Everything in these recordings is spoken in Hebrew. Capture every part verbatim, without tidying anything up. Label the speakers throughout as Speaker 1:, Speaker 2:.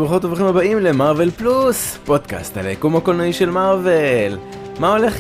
Speaker 1: וברוכות וברוכים הבאים למרוול פלוס, פודקאסט על היקום הקולנועי של מרוול. מה הולך?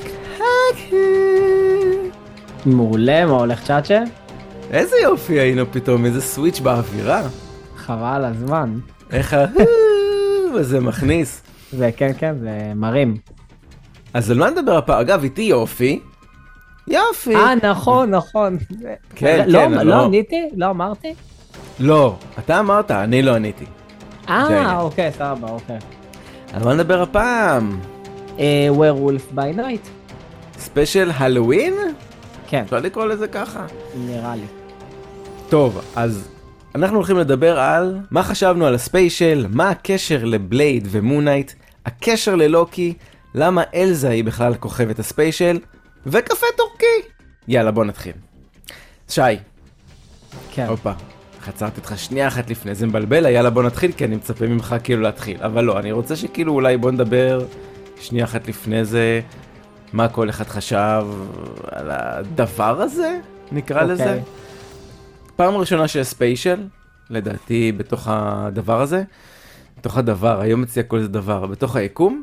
Speaker 2: מעולה, מה הולך צ'אצ'ה?
Speaker 1: איזה יופי היינו פתאום, איזה סוויץ' באווירה.
Speaker 2: חבל הזמן.
Speaker 1: איך ה... וזה מכניס.
Speaker 2: זה כן כן, זה מרים.
Speaker 1: אז על מה נדבר הפעם? אגב, איתי יופי. יופי.
Speaker 2: אה, נכון, נכון.
Speaker 1: כן,
Speaker 2: לא,
Speaker 1: כן.
Speaker 2: לא עניתי? לא אמרתי?
Speaker 1: לא, אתה אמרת, אני לא עניתי.
Speaker 2: אה, אוקיי, סבבה, אוקיי.
Speaker 1: על מה נדבר הפעם?
Speaker 2: Werewolf by Night.
Speaker 1: ספיישל הלווין?
Speaker 2: כן.
Speaker 1: אפשר לקרוא לזה ככה?
Speaker 2: נראה לי.
Speaker 1: טוב, אז אנחנו הולכים לדבר על מה חשבנו על הספיישל, מה הקשר לבלייד ומונייט, הקשר ללוקי, למה אלזה היא בכלל כוכבת הספיישל, וקפה טורקי. יאללה, בוא נתחיל. שי.
Speaker 2: כן.
Speaker 1: אופה, חצרתי אותך שנייה אחת לפני, זה מבלבל, יאללה בוא נתחיל, כי אני מצפה ממך כאילו להתחיל. אבל לא, אני רוצה שכאילו אולי בוא נדבר שנייה אחת לפני זה, מה כל אחד חשב על הדבר הזה, נקרא
Speaker 2: אוקיי.
Speaker 1: לזה. פעם ראשונה שיש ספיישל, לדעתי בתוך הדבר הזה, בתוך הדבר, היום אצלי הכל זה דבר, בתוך היקום,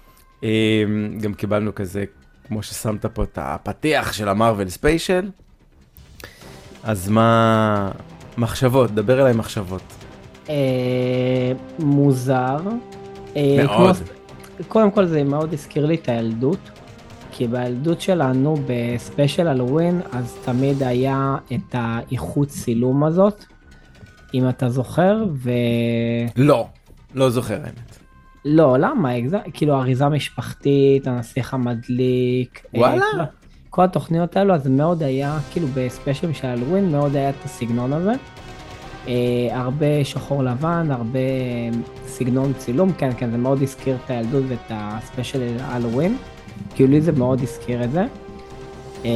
Speaker 1: גם קיבלנו כזה, כמו ששמת פה את הפתיח של המרוול ספיישל, אז מה... מחשבות, דבר אליי מחשבות.
Speaker 2: אה, מוזר. אה,
Speaker 1: מאוד.
Speaker 2: כמו, קודם כל זה מאוד הזכיר לי את הילדות, כי בילדות שלנו בספיישל הלווין, אז תמיד היה את האיכות צילום הזאת, אם אתה זוכר, ו...
Speaker 1: לא, לא זוכר האמת.
Speaker 2: לא, למה? כאילו אריזה משפחתית, הנסיך המדליק.
Speaker 1: וואלה?
Speaker 2: כל, כל התוכניות האלו, אז מאוד היה, כאילו בספיישל של הלווין, מאוד היה את הסגנון הזה. אה, הרבה שחור לבן, הרבה סגנון צילום, כן, כן, זה מאוד הזכיר את הילדות ואת הספיישל הלווין. כאילו לי זה מאוד הזכיר את זה. אה,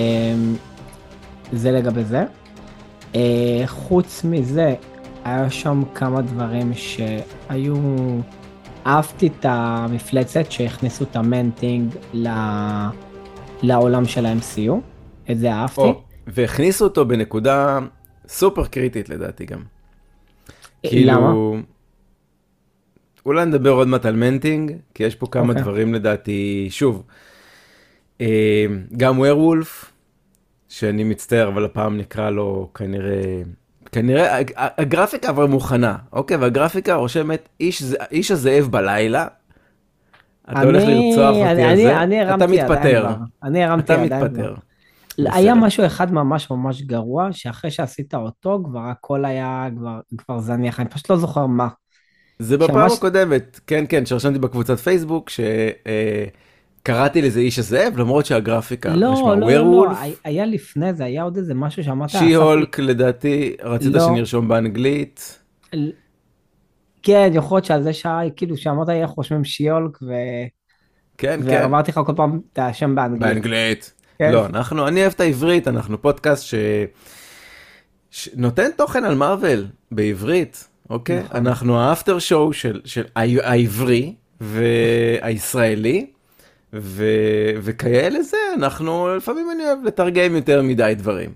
Speaker 2: זה לגבי זה. אה, חוץ מזה, היה שם כמה דברים שהיו... אהבתי את המפלצת שהכניסו את המנטינג ל... לעולם של ה-אם סי יו, את זה אהבתי.
Speaker 1: או, והכניסו אותו בנקודה סופר קריטית לדעתי גם.
Speaker 2: למה?
Speaker 1: כאילו, אולי נדבר עוד מעט על מנטינג, כי יש פה כמה
Speaker 2: אוקיי.
Speaker 1: דברים לדעתי, שוב, אה, גם ווירולף, שאני מצטער, אבל הפעם נקרא לו כנראה, כנראה, הגרפיקה כבר מוכנה, אוקיי? והגרפיקה רושמת, איש, איש הזאב בלילה, אתה הולך לרצוח אותי על זה, אתה מתפטר.
Speaker 2: אני הרמתי
Speaker 1: אתה
Speaker 2: ידיים.
Speaker 1: מתפטר.
Speaker 2: היה משהו אחד ממש ממש גרוע, שאחרי שעשית אותו, כבר הכל היה כבר, כבר זניח, אני פשוט לא זוכר מה.
Speaker 1: זה בפעם הקודמת, כן, כן, שרשמתי בקבוצת פייסבוק, שקראתי לזה איש הזאב, למרות שהגרפיקה
Speaker 2: לא,
Speaker 1: נשמע
Speaker 2: לא,
Speaker 1: ווירולף.
Speaker 2: לא, היה לפני זה, היה עוד איזה משהו שאמרת...
Speaker 1: שי-הולק, לדעתי, רצית שנרשום באנגלית.
Speaker 2: כן, יכול להיות שעל זה שעה, כאילו, שאמרת איך רושמים שי-הולק, ו...
Speaker 1: כן, כן.
Speaker 2: ואמרתי לך כל פעם את השם באנגלית.
Speaker 1: באנגלית. לא, אנחנו, אני אוהב את העברית, אנחנו פודקאסט שנותן תוכן על מרוול בעברית, אוקיי? אנחנו האפטר שואו של העברי והישראלי, וכאלה זה, אנחנו, לפעמים אני אוהב לתרגם יותר מדי דברים.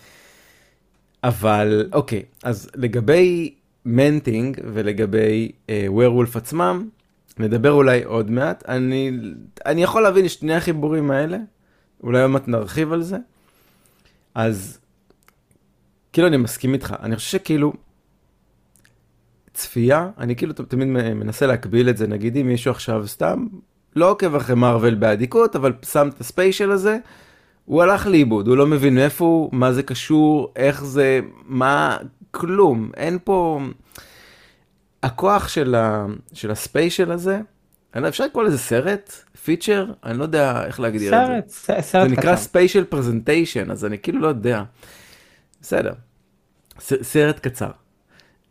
Speaker 1: אבל, אוקיי, אז לגבי מנטינג ולגבי ווירולף עצמם, נדבר אולי עוד מעט. אני, אני יכול להבין שני החיבורים האלה, אולי עוד מעט נרחיב על זה. אז, כאילו אני מסכים איתך, אני חושב שכאילו, צפייה, אני כאילו תמיד מנסה להקביל את זה, נגיד אם מישהו עכשיו סתם, לא עוקב אחרי מרוול באדיקות, אבל שם את הספיישל הזה, הוא הלך לאיבוד, הוא לא מבין איפה הוא, מה זה קשור, איך זה, מה, כלום, אין פה... הכוח של, ה... של הספיישל הזה, אני לא, אפשר לקרוא לזה סרט, פיצ'ר, אני לא יודע איך להגדיר
Speaker 2: סרט,
Speaker 1: את זה.
Speaker 2: סרט, סרט
Speaker 1: זה נקרא ספיישל פרזנטיישן, אז אני כאילו לא יודע. בסדר, ס, סרט קצר. Um,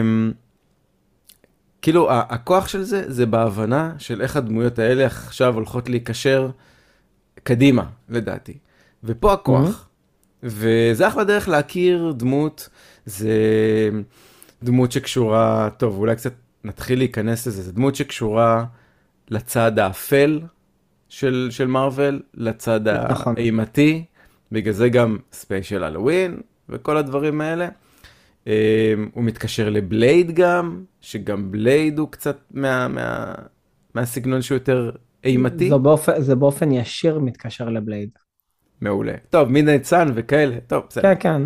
Speaker 1: כאילו, הכוח של זה, זה בהבנה של איך הדמויות האלה עכשיו הולכות להיקשר קדימה, לדעתי. ופה הכוח. Mm-hmm. וזה אחלה דרך להכיר דמות, זה דמות שקשורה, טוב, אולי קצת נתחיל להיכנס לזה, זה דמות שקשורה לצד האפל של, של מרוול, לצד האימתי, בגלל זה גם ספיישל הלווין, וכל הדברים האלה. הוא מתקשר לבלייד גם, שגם בלייד הוא קצת מה, מה, מהסגנון שהוא יותר אימתי.
Speaker 2: זה באופן, זה באופן ישיר מתקשר לבלייד.
Speaker 1: מעולה. טוב, מידנייט סאן וכאלה, טוב, בסדר.
Speaker 2: כן, כן.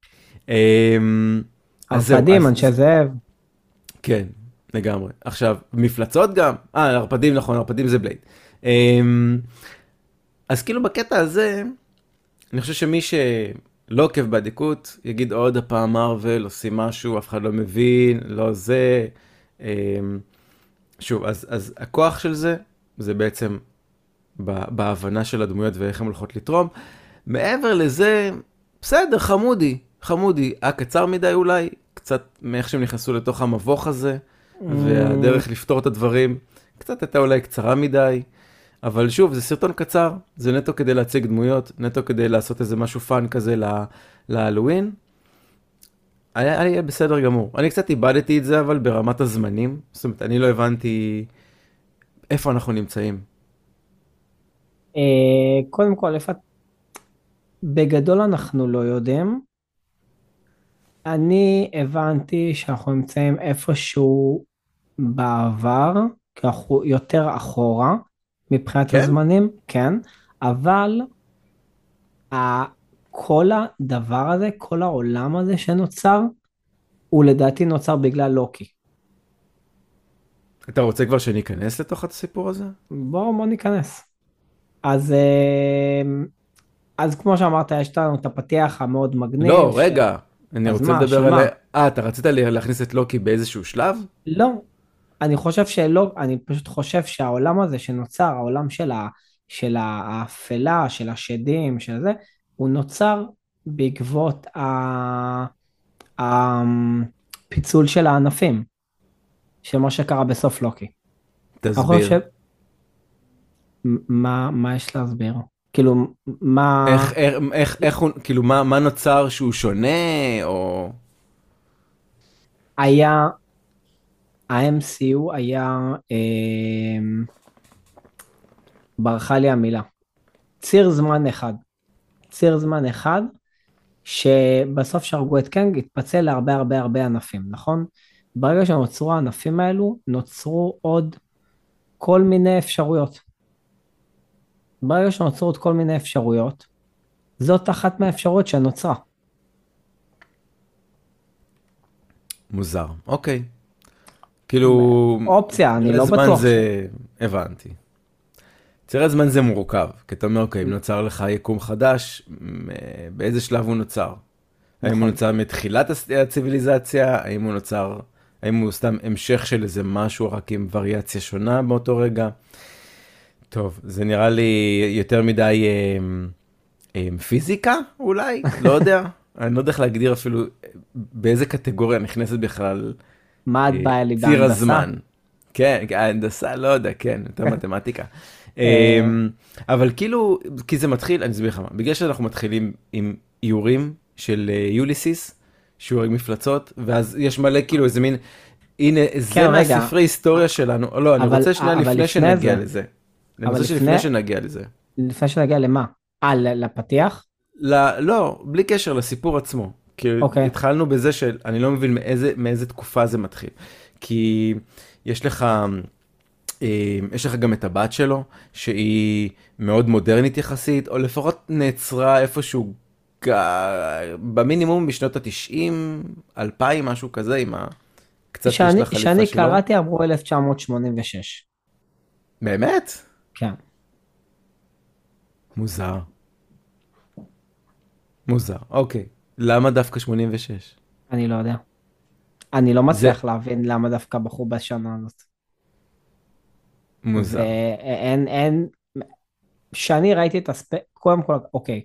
Speaker 1: אז
Speaker 2: ערפדים,
Speaker 1: זהו,
Speaker 2: אנשי
Speaker 1: אז...
Speaker 2: זאב.
Speaker 1: כן, לגמרי. עכשיו, מפלצות גם? אה, ערפדים, נכון, ערפדים זה בלייד. אז כאילו בקטע הזה, אני חושב שמי שלא עוקב באדיקות, יגיד עוד הפעם מרוול, עושים משהו, אף אחד לא מבין, לא זה. שוב, אז, אז הכוח של זה, זה בעצם בהבנה של הדמויות ואיך הן הולכות לתרום. מעבר לזה, בסדר, חמודי, חמודי. היה קצר מדי אולי, קצת מאיך שהם נכנסו לתוך המבוך הזה, והדרך לפתור את הדברים, קצת הייתה אולי קצרה מדי. אבל שוב, זה סרטון קצר, זה נטו כדי להציג דמויות, נטו כדי לעשות איזה משהו פאן כזה להלואוין. היה, היה בסדר גמור. אני קצת איבדתי את זה, אבל ברמת הזמנים. זאת אומרת, אני לא הבנתי איפה אנחנו נמצאים.
Speaker 2: קודם כל, איפה... בגדול אנחנו לא יודעים. אני הבנתי שאנחנו נמצאים איפשהו בעבר, כי אנחנו יותר אחורה. מבחינת
Speaker 1: כן?
Speaker 2: הזמנים, כן, אבל כל הדבר הזה, כל העולם הזה שנוצר, הוא לדעתי נוצר בגלל לוקי.
Speaker 1: אתה רוצה כבר שניכנס לתוך הסיפור הזה?
Speaker 2: בואו בוא ניכנס. אז, אז כמו שאמרת, יש לנו את הפתיח המאוד מגניב.
Speaker 1: לא,
Speaker 2: ש...
Speaker 1: רגע, אני רוצה
Speaker 2: מה,
Speaker 1: לדבר
Speaker 2: שמה?
Speaker 1: על... אה, אתה רצית להכניס את לוקי באיזשהו שלב?
Speaker 2: לא, אני חושב שלא, אני פשוט חושב שהעולם הזה שנוצר, העולם של, ה, של האפלה, של השדים, של זה, הוא נוצר בעקבות הפיצול של הענפים, של מה שקרה בסוף לוקי.
Speaker 1: תסביר.
Speaker 2: ש... מה, מה יש להסביר? כאילו, מה...
Speaker 1: איך, איך, איך, איך הוא, כאילו, מה, מה נוצר שהוא שונה, או...
Speaker 2: היה... ה-אם סי יו היה, אה, ברחה לי המילה, ציר זמן אחד, ציר זמן אחד, שבסוף שהרגו את קנג התפצל להרבה הרבה הרבה ענפים, נכון? ברגע שנוצרו הענפים האלו, נוצרו עוד כל מיני אפשרויות. ברגע שנוצרו עוד כל מיני אפשרויות, זאת אחת מהאפשרויות שנוצרה.
Speaker 1: מוזר, אוקיי. כאילו...
Speaker 2: אופציה, אני לא
Speaker 1: זמן
Speaker 2: בטוח.
Speaker 1: זה... הבנתי. צירי זמן זה מורכב, כי אתה אומר, אוקיי, אם נוצר לך יקום חדש, באיזה שלב הוא נוצר? האם הוא נוצר מתחילת הציביליזציה? האם הוא נוצר, האם הוא סתם המשך של איזה משהו, רק עם וריאציה שונה באותו רגע? טוב, זה נראה לי יותר מדי אה, אה, פיזיקה אולי? לא יודע. אני לא יודע איך להגדיר אפילו באיזה קטגוריה נכנסת בכלל
Speaker 2: מה את באה לי
Speaker 1: ציר
Speaker 2: בהנדסה?
Speaker 1: הזמן. כן, ההנדסה, לא יודע, כן, יותר מתמטיקה. אבל כאילו, כי זה מתחיל, אני אסביר לך מה, בגלל שאנחנו מתחילים עם איורים של יוליסיס, שהוא הורג מפלצות, ואז יש מלא כאילו איזה מין, הנה, זה מהספרי היסטוריה שלנו, לא, אני רוצה שנייה לפני שנגיע לזה. אני רוצה שלפני שנגיע לזה.
Speaker 2: לפני שנגיע למה? אה, לפתיח?
Speaker 1: לא, בלי קשר לסיפור עצמו. כי התחלנו בזה שאני לא מבין מאיזה תקופה זה מתחיל. כי יש לך, יש לך גם את הבת שלו, שהיא מאוד מודרנית יחסית, או לפחות נעצרה איפשהו, במינימום בשנות ה-תשעים, אלפיים, משהו כזה, עם קצת יש לה חליפה שלו.
Speaker 2: שאני קראתי אמרו אלף תשע מאות שמונים ושש.
Speaker 1: באמת?
Speaker 2: כן.
Speaker 1: מוזר. מוזר, אוקיי. למה דווקא שמונים ושש?
Speaker 2: אני לא יודע. אני לא מצליח זה... להבין למה דווקא בחור בשנה הזאת.
Speaker 1: מוזר.
Speaker 2: ואין, אין, שאני ראיתי את הספק, קודם כל, אוקיי.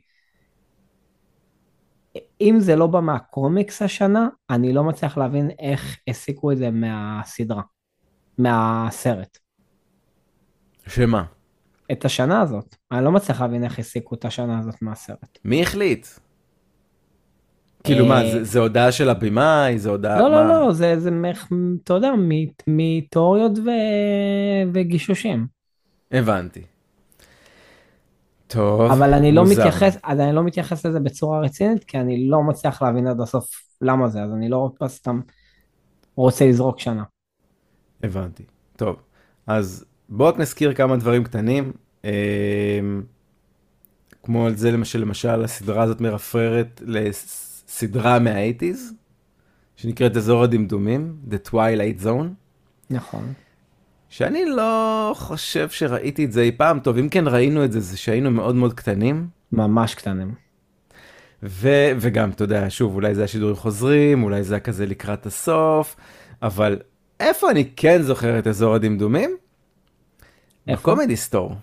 Speaker 2: אם זה לא בא מהקומיקס השנה, אני לא מצליח להבין איך הסיקו את זה מהסדרה, מהסרט.
Speaker 1: שמה?
Speaker 2: את השנה הזאת. אני לא מצליח להבין איך הסיקו את השנה הזאת מהסרט.
Speaker 1: מי החליט? כאילו מה, זה הודעה של הבימאי, זה הודעה...
Speaker 2: לא, לא, לא, זה, אתה יודע, מתיאוריות וגישושים.
Speaker 1: הבנתי. טוב,
Speaker 2: אבל אני לא מתייחס, אני לא מתייחס לזה בצורה רצינית, כי אני לא מצליח להבין עד הסוף למה זה, אז אני לא סתם רוצה לזרוק שנה.
Speaker 1: הבנתי. טוב, אז בואו רק נזכיר כמה דברים קטנים. אה, כמו על זה למשל, למשל הסדרה הזאת מרפררת לסדרה מה-שמונים, שנקראת אזור הדמדומים, The Twilight Zone.
Speaker 2: נכון.
Speaker 1: שאני לא חושב שראיתי את זה אי פעם. טוב, אם כן ראינו את זה, זה שהיינו מאוד מאוד קטנים.
Speaker 2: ממש קטנים.
Speaker 1: ו- וגם, אתה יודע, שוב, אולי זה השידורים חוזרים, אולי זה היה כזה לקראת הסוף, אבל איפה אני כן זוכר את אזור הדמדומים?
Speaker 2: איפה?
Speaker 1: בקומדי סטור.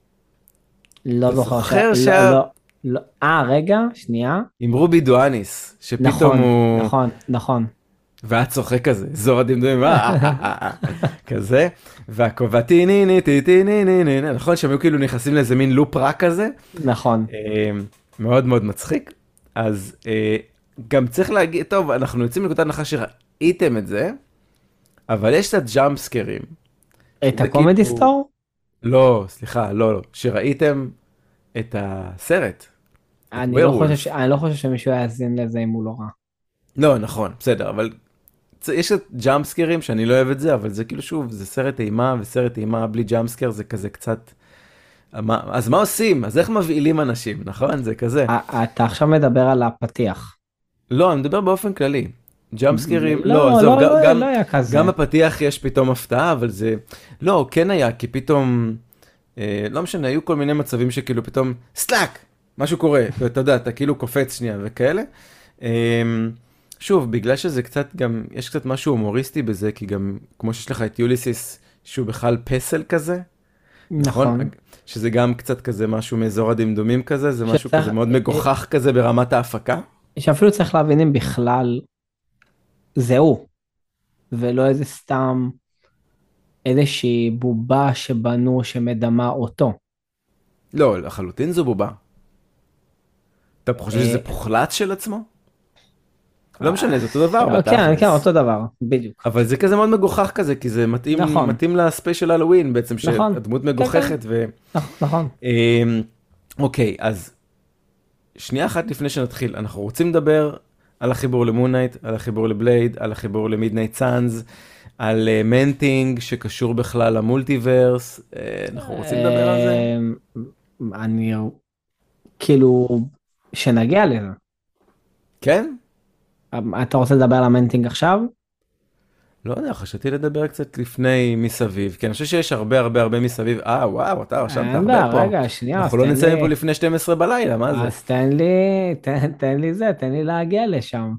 Speaker 2: לא זוכר.
Speaker 1: זוכר
Speaker 2: ש...
Speaker 1: שה-
Speaker 2: לא, לא, לא. אה, רגע, שנייה.
Speaker 1: עם רובי דואניס, שפתאום
Speaker 2: נכון,
Speaker 1: הוא...
Speaker 2: נכון, נכון.
Speaker 1: ואת צוחק כזה, אזור הדמדומים, אה, אה, אה, אה, אה, כזה, והכובע טיניני, טיניני, נכון שהם היו כאילו נכנסים לאיזה מין לופ רע כזה,
Speaker 2: נכון.
Speaker 1: אה, מאוד מאוד מצחיק. אז אה, גם צריך להגיד, טוב, אנחנו יוצאים לנקודת הנחה שראיתם את זה, אבל יש קצת ג'אמפסקרים.
Speaker 2: את
Speaker 1: זה
Speaker 2: הקומדי
Speaker 1: כאילו-
Speaker 2: סטור?
Speaker 1: לא, סליחה, לא, לא, שראיתם את הסרט.
Speaker 2: אני לא
Speaker 1: Werewolf.
Speaker 2: חושב ש- אני לא חושב שמישהו יאזין לזה אם הוא לא רע.
Speaker 1: לא, נכון, בסדר, אבל צ- יש את ג'אמפסקרים שאני לא אוהב את זה, אבל זה כאילו שוב, זה סרט אימה, וסרט אימה בלי ג'אמפסקר זה כזה קצת... מה- אז מה עושים? אז איך מבעילים אנשים, נכון? זה כזה.
Speaker 2: א- אתה עכשיו מדבר על הפתיח.
Speaker 1: לא, אני מדבר באופן כללי. ג'אמפסקרים,
Speaker 2: לא,
Speaker 1: לא,
Speaker 2: לא,
Speaker 1: עזוב,
Speaker 2: לא,
Speaker 1: גם-
Speaker 2: לא היה כזה.
Speaker 1: גם בפתיח יש פתאום הפתעה, אבל זה... לא, כן היה, כי פתאום... אה, לא משנה, היו כל מיני מצבים שכאילו פתאום... סלאק! משהו קורה, ואתה יודע, אתה כאילו קופץ שנייה וכאלה. אה, שוב, בגלל שזה קצת גם... יש קצת משהו הומוריסטי בזה, כי גם, כמו שיש לך את יוליסיס, שהוא בכלל פסל כזה.
Speaker 2: נכון.
Speaker 1: שזה גם קצת כזה משהו מאזור הדמדומים כזה, זה משהו
Speaker 2: שצריך-
Speaker 1: כזה מאוד מגוחך כזה ברמת ההפקה.
Speaker 2: שאפילו צריך להבין אם בכלל זה הוא, ולא איזה סתם איזושהי בובה שבנו שמדמה אותו.
Speaker 1: לא, לחלוטין זו בובה. אתה חושב שזה
Speaker 2: אה,
Speaker 1: פוחלץ של עצמו? לא משנה, זה אותו דבר
Speaker 2: כן,
Speaker 1: בתכלס.
Speaker 2: כן, אותו דבר, בדיוק.
Speaker 1: אבל זה כזה מאוד מגוחך כזה, כי זה מתאים,
Speaker 2: נכון.
Speaker 1: מתאים לספיישל הלואוין בעצם,
Speaker 2: נכון.
Speaker 1: שהדמות מגוחכת ו...
Speaker 2: נכון, נכון.
Speaker 1: אמ, אוקיי, אז שנייה אחת לפני שנתחיל, אנחנו רוצים לדבר על החיבור למונייט, על החיבור לבלייד, על החיבור למידנייט סאנז, על אה, מנטינג שקשור בכלל למולטיברס, אה, אנחנו רוצים לדבר על זה?
Speaker 2: אה, אני, כאילו, שנגיע לזה.
Speaker 1: כן?
Speaker 2: אתה רוצה לדבר על המנטינג עכשיו?
Speaker 1: לא יודע, חשבתי לדבר קצת לפני מסביב, כי אני חושב שיש הרבה הרבה הרבה מסביב. אה, וואו, אתה רשמת
Speaker 2: אין
Speaker 1: הרבה
Speaker 2: בעיה,
Speaker 1: פה.
Speaker 2: רגע, שנייה,
Speaker 1: אנחנו
Speaker 2: אז
Speaker 1: לא
Speaker 2: תן
Speaker 1: נמצאים
Speaker 2: לי-
Speaker 1: פה לפני שתים עשרה בלילה, מה זה?
Speaker 2: אז תן לי, תן, תן לי זה, תן לי להגיע לשם.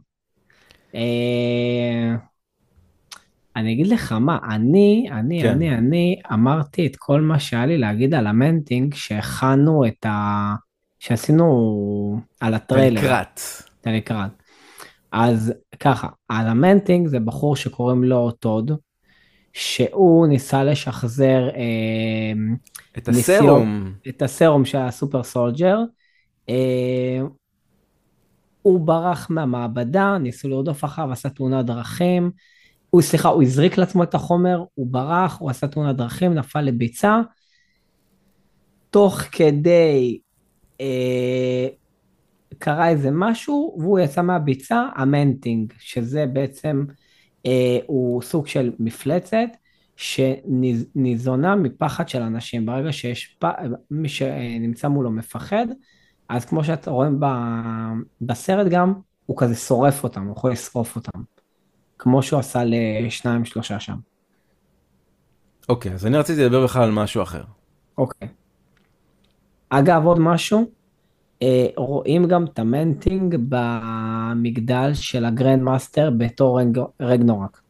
Speaker 2: אה, אני אגיד לך מה, אני, אני,
Speaker 1: כן.
Speaker 2: אני, אני אמרתי את כל מה שהיה לי להגיד על המנטינג, שהכנו את ה... שעשינו על הטריילר.
Speaker 1: לקראת.
Speaker 2: את הלקראת. אז ככה, על המנטינג זה בחור שקוראים לו טוד, שהוא ניסה לשחזר אה,
Speaker 1: את
Speaker 2: ניסיון-
Speaker 1: הסרום.
Speaker 2: את הסרום של הסופר סולג'ר. אה, הוא ברח מהמעבדה, ניסו לרדוף אחריו, עשה תאונת דרכים. הוא, סליחה, הוא הזריק לעצמו את החומר, הוא ברח, הוא עשה תאונת דרכים, נפל לביצה. תוך כדי אה, קרה איזה משהו, והוא יצא מהביצה, המנטינג, שזה בעצם, אה, הוא סוג של מפלצת, שניזונה מפחד של אנשים. ברגע שיש פ... מי שנמצא מולו מפחד, אז כמו שאתם רואים ב... בסרט גם, הוא כזה שורף אותם, הוא יכול לשרוף אותם. כמו שהוא עשה לשניים שלושה שם.
Speaker 1: אוקיי, אז אני רציתי לדבר בכלל על משהו אחר.
Speaker 2: אוקיי. אגב, עוד משהו, אה, רואים גם את המנטינג במגדל של הגרנד מאסטר בתור רג... רגנורק.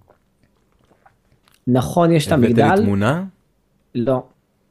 Speaker 2: נכון, יש את
Speaker 1: הבאת לי
Speaker 2: המגדל?
Speaker 1: תמונה?
Speaker 2: לא.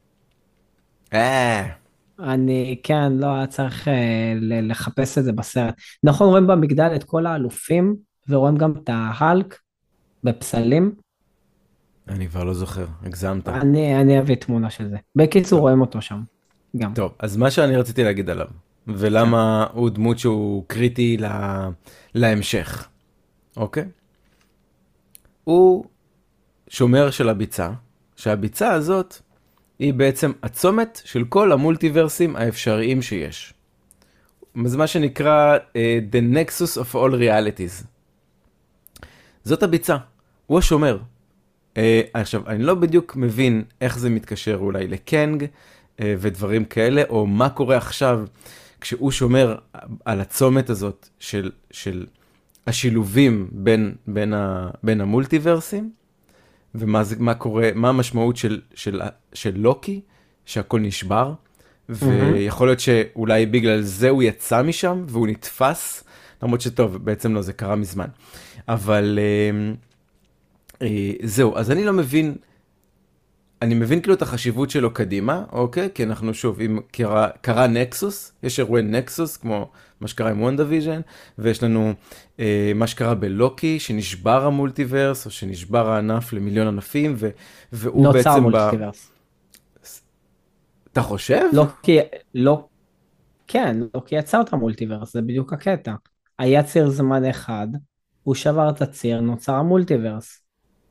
Speaker 1: אה,
Speaker 2: אני, כן, לא היה צריך אה, ל- לחפש את זה בסרט. נכון, רואים במגדל את כל האלופים, ורואים גם את ההלק בפסלים.
Speaker 1: אני כבר לא זוכר, הגזמת.
Speaker 2: אני, אני אביא תמונה של זה. בקיצור, רואים אותו שם. גם.
Speaker 1: טוב, אז מה שאני רציתי להגיד עליו, ולמה הוא דמות שהוא קריטי לה... להמשך, אוקיי? הוא שומר של הביצה, שהביצה הזאת היא בעצם הצומת של כל המולטיברסים האפשריים שיש. זה מה שנקרא uh, The Nexus of All Realities. זאת הביצה, הוא השומר. Uh, עכשיו, אני לא בדיוק מבין איך זה מתקשר אולי לקנג uh, ודברים כאלה, או מה קורה עכשיו כשהוא שומר על הצומת הזאת של, של השילובים בין, בין, ה, בין המולטיברסים, ומה זה, מה קורה, מה המשמעות של, של, של לוקי, שהכל נשבר, ויכול להיות שאולי בגלל זה הוא יצא משם, והוא נתפס, למרות שטוב, בעצם לא, זה קרה מזמן. אבל אה, אה, זהו, אז אני לא מבין, אני מבין כאילו את החשיבות שלו קדימה, אוקיי? כי אנחנו שוב, אם קרה, קרה נקסוס, יש אירועי נקסוס, כמו מה שקרה עם וונדוויז'ן, ויש לנו אה, מה שקרה בלוקי, שנשבר המולטיברס, או שנשבר הענף למיליון ענפים, ו, והוא
Speaker 2: נוצר
Speaker 1: בעצם...
Speaker 2: מולטיברס.
Speaker 1: אתה חושב?
Speaker 2: לא כי, לא, כן, לא כי יצר את המולטיברס, זה בדיוק הקטע. היה ציר זמן אחד, הוא שבר את הציר, נוצר המולטיברס.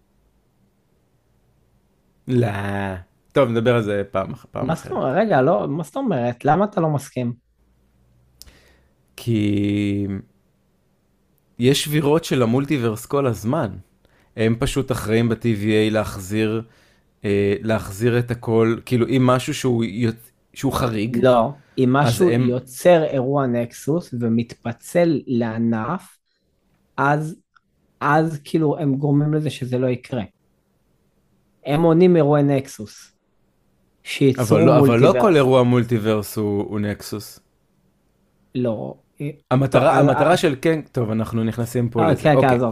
Speaker 1: לא. טוב, נדבר על זה פעם, פעם
Speaker 2: מה
Speaker 1: אחרת.
Speaker 2: זאת אומרת? רגע, לא, מה זאת אומרת? למה אתה לא מסכים?
Speaker 1: כי יש שבירות של המולטיברס כל הזמן. הם פשוט אחראים ב-טי וי איי להחזיר, אה, להחזיר את הכל, כאילו אם משהו שהוא, יוצ- שהוא חריג.
Speaker 2: לא, אם משהו
Speaker 1: הם-
Speaker 2: יוצר אירוע נקסוס ומתפצל לענף, אז, אז כאילו הם גורמים לזה שזה לא יקרה. הם עונים אירועי נקסוס. שייצרו
Speaker 1: אבל לא, אבל לא
Speaker 2: מולטיברס.
Speaker 1: כל אירוע מולטיברס הוא, הוא נקסוס.
Speaker 2: לא.
Speaker 1: המטרה,
Speaker 2: טוב,
Speaker 1: המטרה
Speaker 2: אה,
Speaker 1: של כן, טוב, אנחנו נכנסים פה
Speaker 2: אה,
Speaker 1: לזה.
Speaker 2: כן, כן,
Speaker 1: אוקיי.
Speaker 2: עזוב.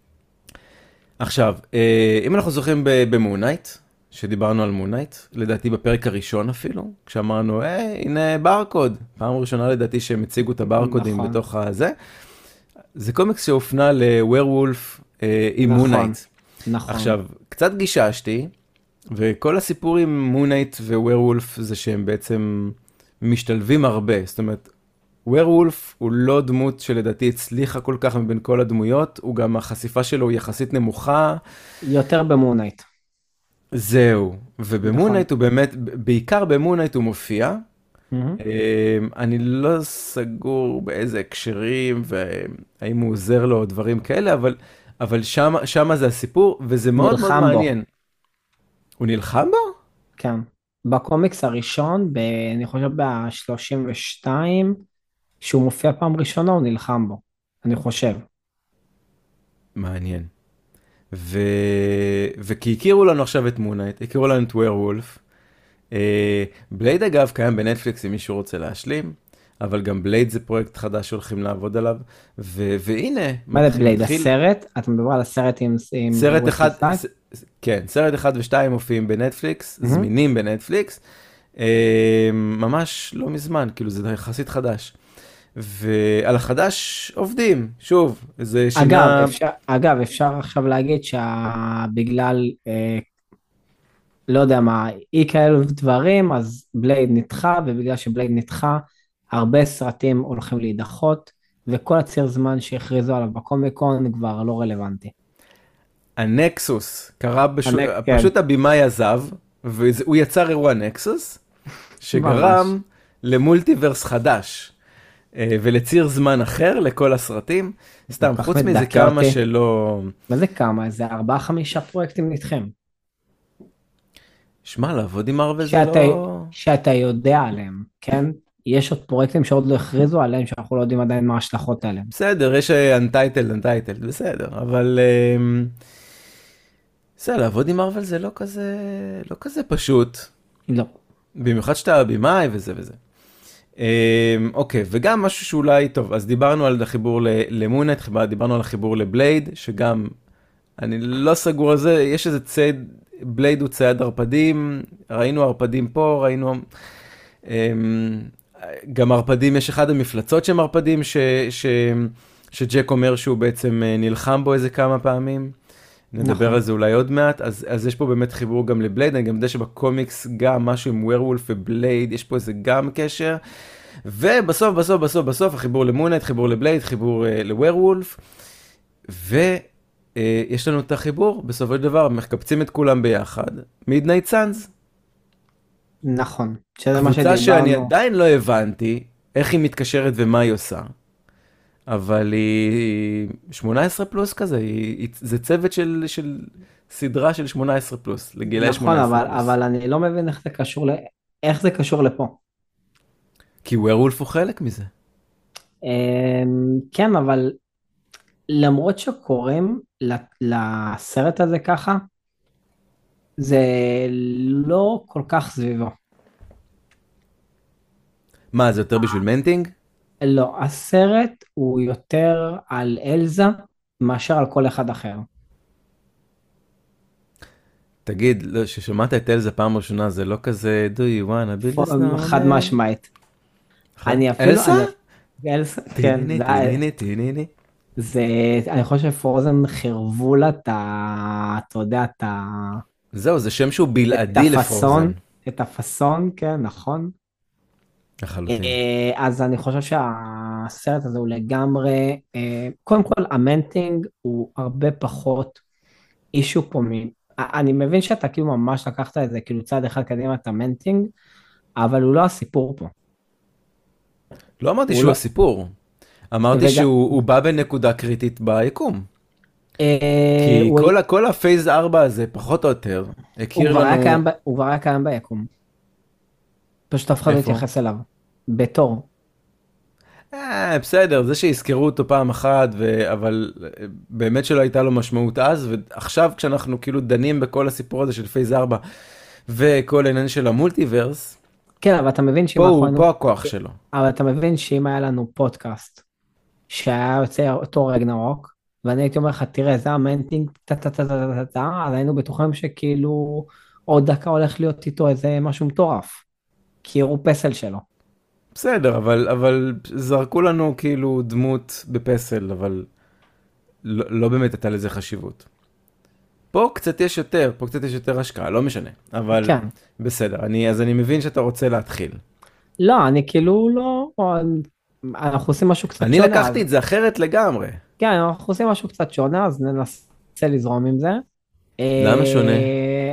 Speaker 1: עכשיו, אה, אם אנחנו זוכרים במונייט, שדיברנו על מונייט, לדעתי בפרק הראשון אפילו, כשאמרנו, אה, הנה ברקוד, פעם ראשונה לדעתי שהם הציגו את הברקודים
Speaker 2: נכון.
Speaker 1: בתוך הזה, זה קומיקס שהופנה לווירוולף אה, עם
Speaker 2: נכון.
Speaker 1: מונייט.
Speaker 2: נכון.
Speaker 1: עכשיו, קצת גיששתי, וכל הסיפור עם מונייט ווירוולף זה שהם בעצם משתלבים הרבה, זאת אומרת, ווירוולף הוא לא דמות שלדעתי הצליחה כל כך מבין כל הדמויות, הוא גם החשיפה שלו היא יחסית נמוכה,
Speaker 2: יותר במונייט.
Speaker 1: זהו, ובמונייט הוא באמת, בעיקר במונייט הוא מופיע,
Speaker 2: מהמם.
Speaker 1: אמ, אני לא סגור באיזה הקשרים, והאם הוא עוזר לו או דברים כאלה, אבל, אבל שם, שם זה הסיפור, וזה מאוד מאוד
Speaker 2: נלחם בו.
Speaker 1: מעניין. הוא נלחם בו?
Speaker 2: כן. בקומיקס הראשון, ב, אני חושב ב-שלושים ושתיים, שהוא מופיע פעם ראשונה, הוא נלחם בו. אני חושב.
Speaker 1: מעניין. ו... וכי הכירו לנו עכשיו את מונייט, הכירו לנו את ווירוולף. אה, בלייד אגב קיים בנטפליקס אם מישהו רוצה להשלים, אבל גם בלייד זה פרויקט חדש שהולכים לעבוד עליו, ו... והנה,
Speaker 2: מה זה
Speaker 1: מתחיל-
Speaker 2: בלייד?
Speaker 1: מתחיל-
Speaker 2: הסרט? אתה מדבר על הסרט עם... עם
Speaker 1: סרט
Speaker 2: וויסלי
Speaker 1: אחד,
Speaker 2: סנייפ?
Speaker 1: ס- כן, סרט אחד ושתיים מופיעים בנטפליקס,
Speaker 2: מהמם.
Speaker 1: זמינים בנטפליקס, אה, ממש לא מזמן, כאילו זה יחסית חדש. ועל החדש עובדים, שוב, זה
Speaker 2: אגב,
Speaker 1: שינה...
Speaker 2: אפשר, אגב, אפשר עכשיו להגיד שבגלל, אה, לא יודע מה, אי כאלו דברים, אז בלייד נדחה, ובגלל שבלייד נדחה, הרבה סרטים הולכים להידחות, וכל הציר זמן שהכריזו עליו בקומיקון כבר לא רלוונטי.
Speaker 1: הנקסוס קרה, בש...
Speaker 2: הנק- כן.
Speaker 1: פשוט הבמאי עזב, והוא יצר אירוע נקסוס, שגרם למולטיברס חדש, אה, ולציר זמן אחר לכל הסרטים, סתם,
Speaker 2: כך
Speaker 1: חוץ מזה
Speaker 2: מדכא
Speaker 1: כמה
Speaker 2: אותי.
Speaker 1: שלא...
Speaker 2: מה זה כמה? איזה ארבעה חמישה פרויקטים נדחים.
Speaker 1: שמע, לעבוד עם מארוול זה
Speaker 2: שאתה,
Speaker 1: לא...
Speaker 2: שאתה יודע עליהם, כן? יש עוד פרויקטים שעוד לא הכריזו עליהם, שאנחנו לא יודעים עדיין מה ההשלכות עליהם.
Speaker 1: בסדר, יש אנטייטל, אנטייטל, בסדר, אבל... אה, בסדר, לעבוד עם מארוול זה לא כזה, לא כזה פשוט.
Speaker 2: לא.
Speaker 1: במיוחד שאתה במאי וזה וזה. אמ, אוקיי, וגם משהו שאולי, טוב, אז דיברנו על החיבור למונט, דיברנו על החיבור לבלייד, שגם, אני לא סגור על זה, יש איזה צייד, בלייד הוא צייד ערפדים, ראינו ערפדים פה, ראינו, אמ, גם ערפדים, יש אחד המפלצות שהם ערפדים, ש, ש, שג'ק אומר שהוא בעצם נלחם בו איזה כמה פעמים, נדבר
Speaker 2: נכון.
Speaker 1: על זה אולי עוד מעט, אז, אז יש פה באמת חיבור גם לבלייד, אני גם יודע שבקומיקס גם משהו עם ווירוולף ובלייד, יש פה איזה גם קשר, ובסוף, בסוף, בסוף, בסוף, החיבור למונייט, חיבור לבלייד, חיבור uh, לווירוולף, ויש uh, לנו את החיבור, בסופו של דבר, מקבצים את כולם ביחד, מידנייט סאנס,
Speaker 2: נכון. שזה מה
Speaker 1: קבוצה שאני
Speaker 2: שדיברנו.
Speaker 1: עדיין לא הבנתי, איך היא מתקשרת ומה היא עושה. אבל היא שמונה עשרה פלוס כזה, היא, היא, זה צוות של, של סדרה של שמונה עשרה פלוס, לגילאי
Speaker 2: נכון,
Speaker 1: שמונה עשרה
Speaker 2: אבל,
Speaker 1: פלוס.
Speaker 2: אבל אני לא מבין איך זה קשור ל... איך זה קשור לפה.
Speaker 1: כי ווירולף הוא חלק מזה.
Speaker 2: אמ, כן, אבל למרות שקוראים ל- לסרט הזה ככה, זה לא כל כך סביבו.
Speaker 1: מה, זה יותר בשביל מנטינג?
Speaker 2: לא, הסרט הוא יותר על אלזה מאשר על כל אחד אחר.
Speaker 1: תגיד, לא, ששמעת את אלזה פעם ראשונה, זה לא כזה, do you wanna build a
Speaker 2: חד
Speaker 1: snowman?
Speaker 2: משמעית.
Speaker 1: נכון?
Speaker 2: אני אפילו,
Speaker 1: אלסה?
Speaker 2: אני, אלזה, כן,
Speaker 1: טיניני,
Speaker 2: זה,
Speaker 1: טיניני, טיניני.
Speaker 2: זה, אני חושב שפרוזן חירבו לה את ה... אתה יודע, את ה...
Speaker 1: זהו, זה שם שהוא
Speaker 2: את
Speaker 1: בלעדי לפרוזן.
Speaker 2: הפאסון, את הפאסון, כן, נכון.
Speaker 1: לחלוטין.
Speaker 2: אה, אז אני חושב שהסרט הזה הוא לגמרי, אה, קודם כל המנטינג הוא הרבה פחות אישו פה. מ- אני מבין שאתה כאילו ממש לקחת את זה כאילו צעד אחד קדימה את המנטינג, אבל הוא לא הסיפור פה.
Speaker 1: לא אמרתי
Speaker 2: הוא
Speaker 1: שהוא
Speaker 2: לא,
Speaker 1: הסיפור. אמרתי
Speaker 2: וגם,
Speaker 1: שהוא הוא בא בנקודה קריטית ביקום.
Speaker 2: אה,
Speaker 1: כי
Speaker 2: הוא,
Speaker 1: כל, ה- כל הפייז ארבע הזה, פחות או יותר,
Speaker 2: הוא
Speaker 1: הכיר
Speaker 2: כבר היה
Speaker 1: לנו...
Speaker 2: קיים, ב- הוא כבר היה קיים ביקום, פשוט אף אחד לא
Speaker 1: איפה?
Speaker 2: התייחס אליו, בתור.
Speaker 1: אה, בסדר, זה שיזכרו אותו פעם אחת, ו... אבל אה, באמת שלא הייתה לו משמעות אז, ועכשיו כשאנחנו כאילו דנים בכל הסיפור הזה של פייז ארבע, וכל העניין של המולטיברס,
Speaker 2: כן, אבל אתה מבין שאם
Speaker 1: פה,
Speaker 2: אנחנו
Speaker 1: הוא,
Speaker 2: היינו,
Speaker 1: פה הכוח שלו.
Speaker 2: אבל אתה מבין שאם היה לנו פודקאסט, שהיה יוצא אותו רגנרוק, ואני הייתי אומר לך, תראה, זה המנטינג, טה טה טה טה טה טה, אז היינו בטוחים שכאילו עוד דקה הולך להיות איתו איזה משהו מטורף, כי הוא פסל שלו.
Speaker 1: בסדר, אבל, אבל זרקו לנו כאילו דמות בפסל, אבל לא, לא באמת הייתה לזה חשיבות. פה קצת יש יותר, פה קצת יש יותר השקעה, לא משנה, אבל
Speaker 2: כן.
Speaker 1: בסדר, אני, אז אני מבין שאתה רוצה להתחיל.
Speaker 2: לא, אני כאילו לא, אנחנו עושים משהו קצת
Speaker 1: אני
Speaker 2: שונה, אז
Speaker 1: לקחתי את זה אחרת לגמרי.
Speaker 2: כן, אנחנו עושים משהו קצת שונה, אז ננסה לזרום עם זה.
Speaker 1: למה שונה?
Speaker 2: אה,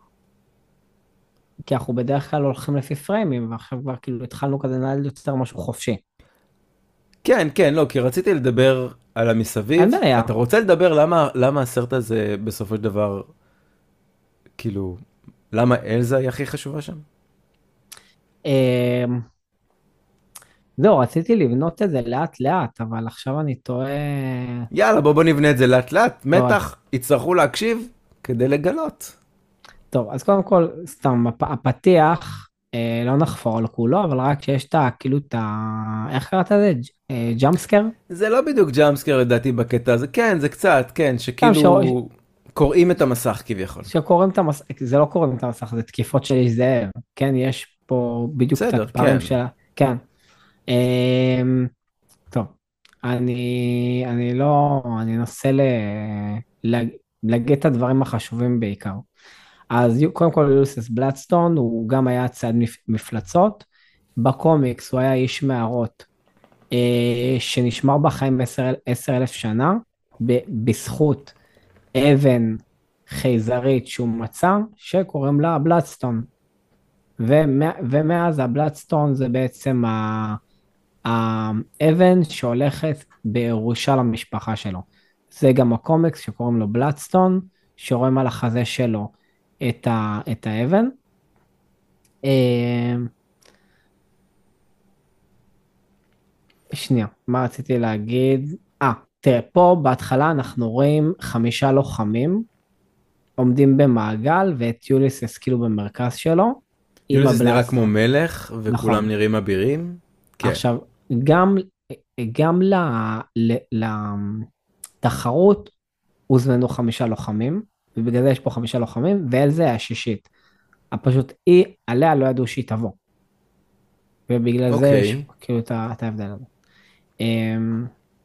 Speaker 2: כי אנחנו בדרך כלל הולכים לפי פריימים, ועכשיו כבר כאילו התחלנו כזה לנהל יותר משהו חופשי.
Speaker 1: כן, כן, לא, כי רציתי לדבר על המסביב.
Speaker 2: אין בעיה.
Speaker 1: אתה רוצה לדבר למה, למה הסרט הזה בסופו של דבר, כאילו, למה אלזה היא הכי חשובה שם?
Speaker 2: אה, זהו, רציתי לבנות את זה לאט לאט, אבל עכשיו אני טועה...
Speaker 1: יאללה, בוא בוא נבנה את זה לאט לאט,
Speaker 2: טוב,
Speaker 1: מתח, יצטרכו להקשיב כדי לגלות.
Speaker 2: טוב, אז קודם כל, סתם, הפ- הפתיח, אה, לא נחפור על כולו, אבל רק שיש את ה... כאילו את ה... איך קראת לזה? ג'אמפסקר?
Speaker 1: זה לא בדיוק ג'אמפסקר לדעתי בקטע הזה, כן, זה קצת, כן,
Speaker 2: גם ש...
Speaker 1: שכאילו קוראים את המסך כביכול.
Speaker 2: שקוראים את המסך, זה לא קוראים את המסך, זה תקיפות של איש זאב, כן, יש פה בדיוק
Speaker 1: בסדר,
Speaker 2: קצת פערים
Speaker 1: כן.
Speaker 2: של... כן. אמ, טוב, אני, אני לא, אני אנסה ל... ל- להגיד את הדברים החשובים בעיקר. אז יו- קודם כל יוליוס בלאדסטון הוא גם היה צייד מפ- מפלצות, בקומיקס הוא היה איש מערות אה, שנשמר בחיים עשר אלף שנה, ב- בזכות אבן חייזרית שהוא מצא, שקוראים לה בלאדסטון. ומא- ומאז הבלאדסטון זה בעצם ה- האבן שהולכת בירושה למשפחה שלו. זה גם הקומיקס שקוראים לו בלאדסטון, שרואים על החזה שלו את, ה, את האבן. אה, שנייה, מה רציתי להגיד? אה, תראה, פה בהתחלה אנחנו רואים חמישה לוחמים עומדים במעגל, ואת יוליסס כאילו במרכז שלו. עם
Speaker 1: יוליוס נראה
Speaker 2: הבלאסטר.
Speaker 1: כמו מלך, וכולם
Speaker 2: נכון.
Speaker 1: נראים אבירים. כן.
Speaker 2: עכשיו, גם, גם ל, ל, לתחרות הוזמנו חמישה לוחמים, ובגלל זה יש פה חמישה לוחמים, ואלזה השישית. פשוט היא, עליה לא ידעו שהיא תבוא. ובגלל זה יש
Speaker 1: אוקיי.
Speaker 2: כאילו את ה- את ההבדל הזה. אמ,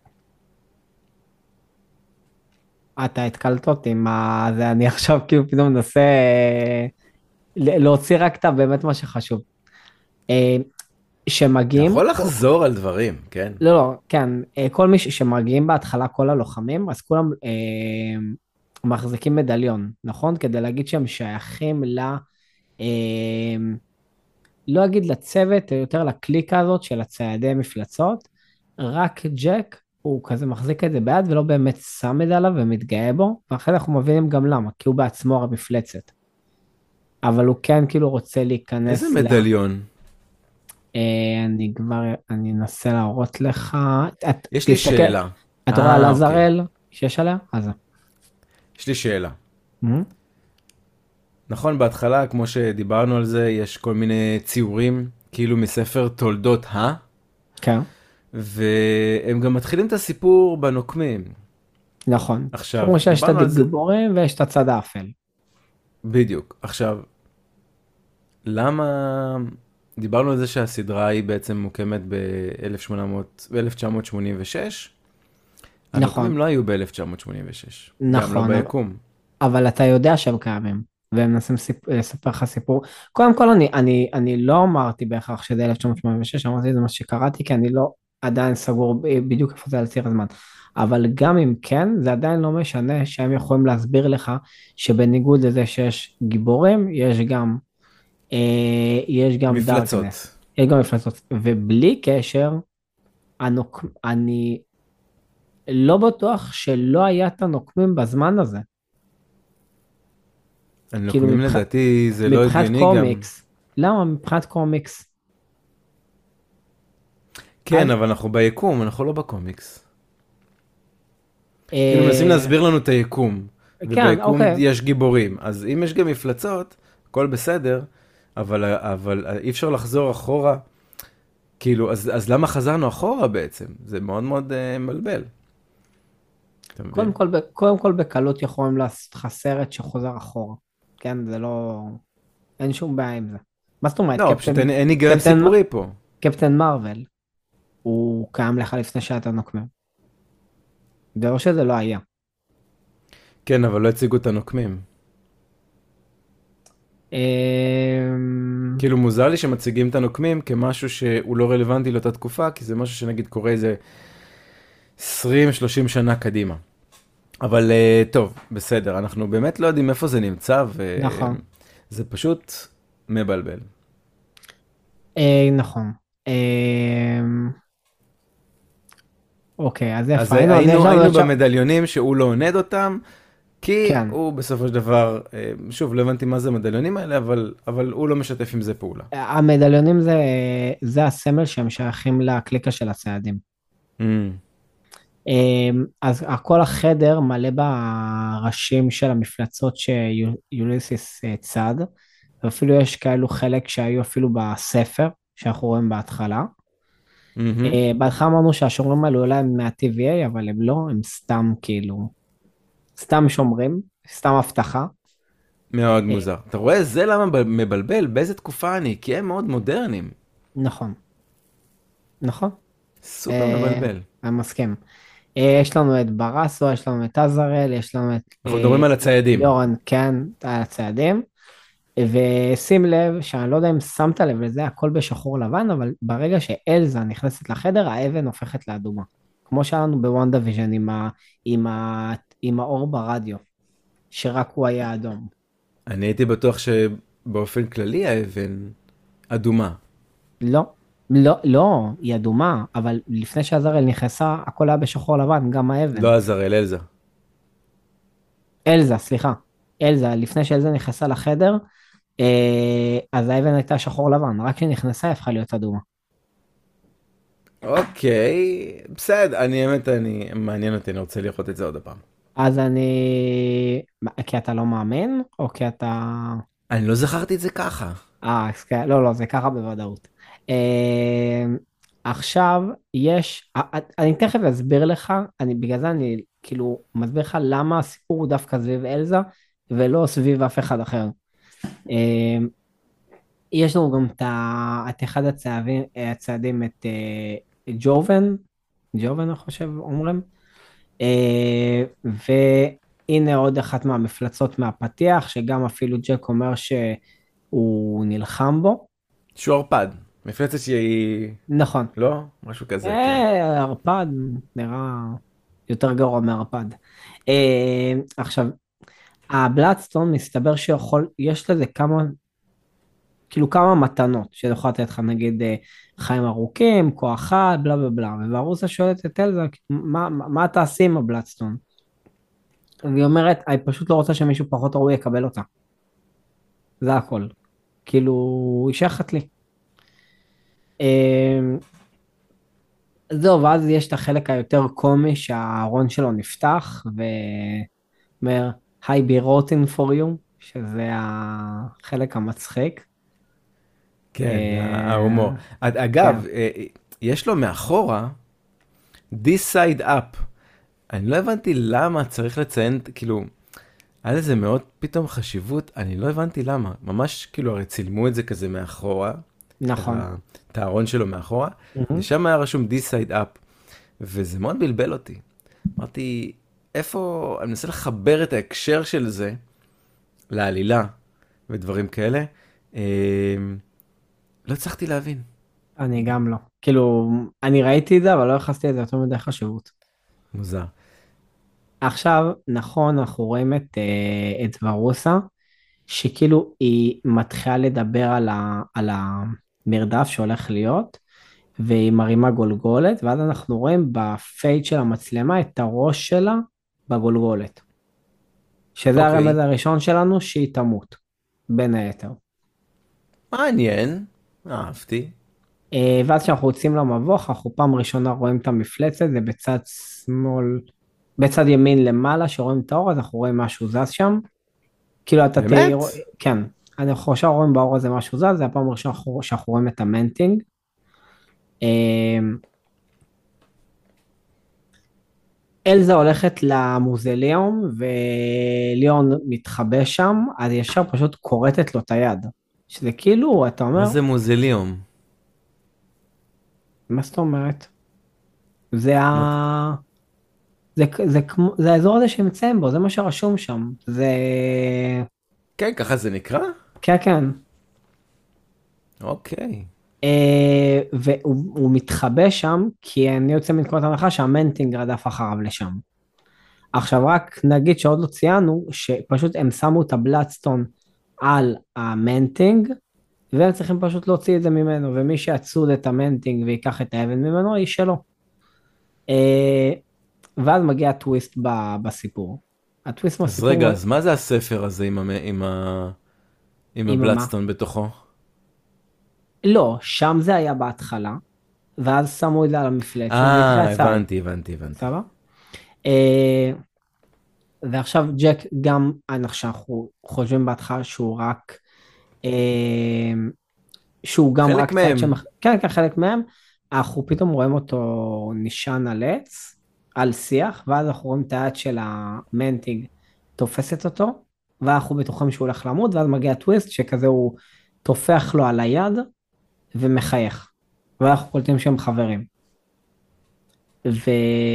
Speaker 2: אתה התקלת אותי מה זה, אני עכשיו כאילו פתאום מנסה ל- להוציא רק את באמת מה שחשוב. אמ,
Speaker 1: אתה
Speaker 2: שמגיעים,
Speaker 1: יכול לחזור על דברים, כן.
Speaker 2: לא, לא, כן, אה, כל מי ש- שמגיעים בהתחלה, כל הלוחמים, אז כולם אה, מחזיקים מדליון, נכון? כדי להגיד שהם שייכים ל... אה, לא אגיד לצוות, יותר לקליקה הזאת של הציידי מפלצות, רק ג'ק הוא כזה מחזיק את זה ביד ולא באמת שם את זה עליו ומתגאה בו, ואחרי זה אנחנו מבינים גם למה, כי הוא בעצמו המפלצת. אבל הוא כן כאילו רוצה
Speaker 1: איזה
Speaker 2: להיכנס ל...
Speaker 1: מדליון?
Speaker 2: אה, אני כבר, אני אנסה להראות לך, את
Speaker 1: יש לי
Speaker 2: תסתכל,
Speaker 1: שאלה.
Speaker 2: את רואה על
Speaker 1: אה, אוקיי.
Speaker 2: עזרל שיש עליה? אז...
Speaker 1: יש לי שאלה.
Speaker 2: Mhm.
Speaker 1: נכון, בהתחלה, כמו שדיברנו על זה, יש כל מיני ציורים, כאילו מספר תולדות ה,
Speaker 2: כן,
Speaker 1: והם גם מתחילים את הסיפור בנוקמים.
Speaker 2: נכון.
Speaker 1: עכשיו,
Speaker 2: כמו שיש את
Speaker 1: דיברנו על זה,
Speaker 2: הדיבורים ויש את הצד האפל.
Speaker 1: בדיוק. עכשיו, למה... דיברנו על זה שהסדרה היא בעצם מוקמת ב-אלף תשע מאות שמונים ושש.
Speaker 2: נכון,
Speaker 1: הנוקמים לא היו ב-אלף תשע מאות שמונים ושש. גם לא
Speaker 2: נכון, אבל,
Speaker 1: ביקום.
Speaker 2: אבל אתה יודע שהם קיימים, והם מנסים סיפ... לספר לך סיפור. קודם כל, אני, אני, אני לא אמרתי בהכרח שזה אלף תשע מאות שמונים ושש, אמרתי זה מה שקראתי, כי אני לא עדיין סגור ב- בדיוק איפה זה על ציר הזמן. אבל גם אם כן, זה עדיין לא משנה שהם יכולים להסביר לך שבניגוד לזה שיש גיבורים, יש גם, אה, יש גם דארקנס.
Speaker 1: מפלצות.
Speaker 2: יש גם מפלצות. ובלי קשר, הנוק... אני לא בטוח שלא היה את הנוקמים בזמן הזה. כאילו
Speaker 1: הנוקמים
Speaker 2: מבח...
Speaker 1: לדעתי זה לא
Speaker 2: מבחינת
Speaker 1: הגיוני גם.
Speaker 2: קומיקס, למה מבחינת קומיקס?
Speaker 1: כן,
Speaker 2: עד...
Speaker 1: אבל אנחנו ביקום, אנחנו לא בקומיקס. כאילו מנסים
Speaker 2: אה...
Speaker 1: להסביר לנו את היקום,
Speaker 2: כן,
Speaker 1: וביקום
Speaker 2: אוקיי.
Speaker 1: יש גיבורים, אז אם יש גם מפלצות, הכל בסדר, אבל, אבל אי אפשר לחזור אחורה, כאילו, אז, אז למה חזרנו אחורה בעצם? זה מאוד מאוד uh, מבלבל. אתה מבין?
Speaker 2: קודם כל, ב- קודם כל בקלות יכולים לעשות לך סרט שחוזר אחורה. כן, זה לא... אין שום בעיה עם זה. מה זאת אומרת?
Speaker 1: לא,
Speaker 2: קפטן,
Speaker 1: פשוט אין, אין היגיון
Speaker 2: קפטן,
Speaker 1: סיפורי פה.
Speaker 2: קפטן מרוויל, הוא קיים לך לפני שאתה נוקמים. זה לא שזה לא היה.
Speaker 1: כן, אבל לא הציגו את הנוקמים.
Speaker 2: אמ,
Speaker 1: כאילו מוזר לי שמציגים את הנוקמים כמשהו שהוא לא רלוונטי לאותה תקופה, כי זה משהו שנגיד קורה איזה עשרים שלושים שנה קדימה. אבל uh, טוב, בסדר, אנחנו באמת לא יודעים איפה זה נמצא,
Speaker 2: נכון.
Speaker 1: וזה פשוט מבלבל.
Speaker 2: אה, נכון. אה, אוקיי, אז
Speaker 1: אז
Speaker 2: איפה היינו? אז יש
Speaker 1: היינו,
Speaker 2: לנו
Speaker 1: היינו
Speaker 2: עכשיו...
Speaker 1: במדליונים שהוא לא עונד אותם, כי
Speaker 2: כן.
Speaker 1: הוא בסופו של דבר, אה, שוב, לא הבנתי מה זה המדליונים האלה, אבל, אבל הוא לא משתף עם זה פעולה.
Speaker 2: המדליונים זה, זה הסמל שהם שייכים לקליקה של הציידים.
Speaker 1: Mm,
Speaker 2: אמ, אז כל החדר מלא בראשים של המפלצות שיוליסיס אה, צד, ואפילו יש כאלו חלק שהיו אפילו בספר, שאנחנו רואים בהתחלה.
Speaker 1: מהמם.
Speaker 2: אה, בהתחלה אמרנו שהשומרים האלו אולי הם מה-טי וי איי, אבל הם לא, הם סתם כאילו, סתם שומרים, סתם אבטחה.
Speaker 1: מאוד
Speaker 2: אה,
Speaker 1: מוזר. אתה רואה, זה למה ב- מבלבל, באיזה תקופה אני, כי הם מאוד מודרניים.
Speaker 2: נכון, נכון.
Speaker 1: סופר
Speaker 2: אה,
Speaker 1: מבלבל.
Speaker 2: אני מסכים. אה, יש לנו את ברסו, יש לנו את עזרל, יש לנו את
Speaker 1: אנחנו
Speaker 2: אה,
Speaker 1: מדברים על הציידים.
Speaker 2: יורן קן, על הצעדים, ושים לב, שאני לא יודע אם שמת לב לזה, הכל בשחור לבן, אבל ברגע שאלזה נכנסת לחדר, האבן הופכת לאדומה. כמו שהיה לנו בוונדה ויז'ן עם, ה, עם, ה, עם האור ברדיו, שרק הוא היה אדום.
Speaker 1: אני הייתי בטוח שבאופן כללי האבן אדומה.
Speaker 2: לא, לא, לא, היא אדומה, אבל לפני שעזרל נכנסה, הכל היה בשחור לבן, גם האבן.
Speaker 1: לא עזרל, אלזה.
Speaker 2: אלזה, סליחה. אלזה, לפני שאלזה נכנסה לחדר, אה, אז האבן הייתה שחור לבן, רק כשנכנסה היא הפכה להיות אדומה.
Speaker 1: אוקיי, בסדר, אני האמת, אני, מעניין אותי, אני רוצה לראות את זה עוד פעם.
Speaker 2: אז אני... מה, כי אתה לא מאמין, או כי אתה...
Speaker 1: אני לא זכרתי את זה ככה.
Speaker 2: אה, אז כן, לא, לא, זה ככה בוודאות. אה, עכשיו, יש... אה, אה, אני תכף אסביר לך, אני, בגלל זה אני כאילו מסביר לך למה הסיפור הוא דווקא סביב אלזה, ולא סביב אף אחד אחר. אה, יש לנו גם את, ה, את אחד הצעדים, הצעדים את אה, ג'ובן, ג'ובן אני חושב אומרים, אה, והנה עוד אחת מהמפלצות מהפתיח, שגם אפילו ג'ק אומר שהוא נלחם בו.
Speaker 1: שהוא ערפד. מפלצת שהיא...
Speaker 2: נכון.
Speaker 1: לא? משהו כזה, כן.
Speaker 2: אה, ערפד נראה יותר גרוע מערפד. אה, עכשיו, הבלאדסטון מסתבר שיכול, יש לזה כמה, כאילו כמה מתנות, שזה יכול לתת לך נגיד אה, חיים ארוכים, כוח חד, בלה בלה בלה, ורוסה שואלת את אלזה, מה, מה, מה תעשי עם הבלאדסטון? והיא אומרת, אני פשוט לא רוצה שמישהו פחות ראוי יקבל אותה. זה הכל. כאילו, היא שייכת לי. אמ, זהו, ואז יש את החלק היותר קומי שהארון שלו נפתח, ואומר, I be rotten for you, שזה החלק המצחיק.
Speaker 1: כן, ההומור.
Speaker 2: אה, כן,
Speaker 1: אגב, אה, יש לו מאחורה, this side up. אני לא הבנתי למה צריך לציין, כאילו, היה לזה מאוד פתאום חשיבות, אני לא הבנתי למה. ממש, כאילו, הרי צילמו את זה כזה מאחורה,
Speaker 2: נכון.
Speaker 1: את הארון שלו מאחורה,
Speaker 2: מהמם.
Speaker 1: ושם היה רשום this side up, וזה מאוד בלבל אותי. אמרתי, איפה, אני מנסה לחבר את ההקשר של זה לעלילה ודברים כאלה, אה, לא הצלחתי להבין.
Speaker 2: אני גם לא. כאילו, אני ראיתי את זה, אבל לא יחסתי את זה יותר מדי חשיבות.
Speaker 1: מוזר.
Speaker 2: עכשיו, נכון, אנחנו רואים את, אה, את ורוסה, שכאילו היא מתחילה לדבר על, ה, על המרדף שהולך להיות, והיא מרימה גולגולת, ואז אנחנו רואים בפייד של המצלמה את הראש שלה בגולגולת. שזה
Speaker 1: אוקיי,
Speaker 2: הרמז הראשון שלנו שהיא תמות, בין היתר.
Speaker 1: מעניין, אהבתי.
Speaker 2: אה, ואז כשאנחנו יוצאים למבוך, אנחנו פעם ראשונה רואים את המפלצת, זה בצד שמאל, בצד ימין למעלה, שרואים את האור, אז אנחנו רואים משהו זז שם. כאילו אתה תראי,
Speaker 1: באמת?
Speaker 2: כן, אני חושב רואים באור הזה משהו זז, זה הפעם הראשונה שאנחנו שאנחנו רואים את המנטינג. אה, אלזה הולכת למוזיאום, וליאון מתחבא שם, אז ישר פשוט כורתת לו את היד. שזה כאילו, אתה
Speaker 1: מה
Speaker 2: אומר,
Speaker 1: זה מוזיאום?
Speaker 2: מה זאת אומרת? זה
Speaker 1: מה-
Speaker 2: ה... זה, זה, כמו, זה האזור הזה שנמצאים בו, זה מה שרשום שם. זה...
Speaker 1: כן, ככה זה נקרא?
Speaker 2: כן, כן.
Speaker 1: אוקיי.
Speaker 2: אה, והוא הוא מתחבא שם, כי אני יוצא מנקודת הנחה שהמנטינג רדף אחריו לשם. עכשיו רק נגיד שעוד לא ציינו, שפשוט הם שמו את הבלאדסטון על המנטינג, והם צריכים פשוט להוציא את זה ממנו, ומי שיצוד את המנטינג ויקח את האבן ממנו, היא שלו. אה, ואז מגיע הטוויסט ב- בסיפור. הטוויסט
Speaker 1: אז
Speaker 2: בסיפור,
Speaker 1: רגע, אז מה זה הספר הזה עם, המ... עם, ה... עם
Speaker 2: עם מה?
Speaker 1: הבלאדסטון בתוכו?
Speaker 2: לא, שם זה היה בהתחלה, ואז שמו את זה על המפלצת, זה יקרה
Speaker 1: אה,
Speaker 2: הצד,
Speaker 1: הבנתי, הבנתי, הבנתי.
Speaker 2: סבבה? אה, ועכשיו ג'ק גם, אנחנו חושבים בהתחלה שהוא רק, אה, שהוא גם
Speaker 1: חלק
Speaker 2: רק צד
Speaker 1: מהם.
Speaker 2: שמח... כן, כן, חלק מהם, אנחנו פתאום רואים אותו נשען על עץ, על שיח, ואז אנחנו רואים את היד של המנטיג תופסת אותו, ואנחנו בטוחים שהוא הולך למות, ואז מגיע טוויסט שכזה הוא טופח לו על היד ומחייך, ואנחנו קולטים שהם חברים. ו...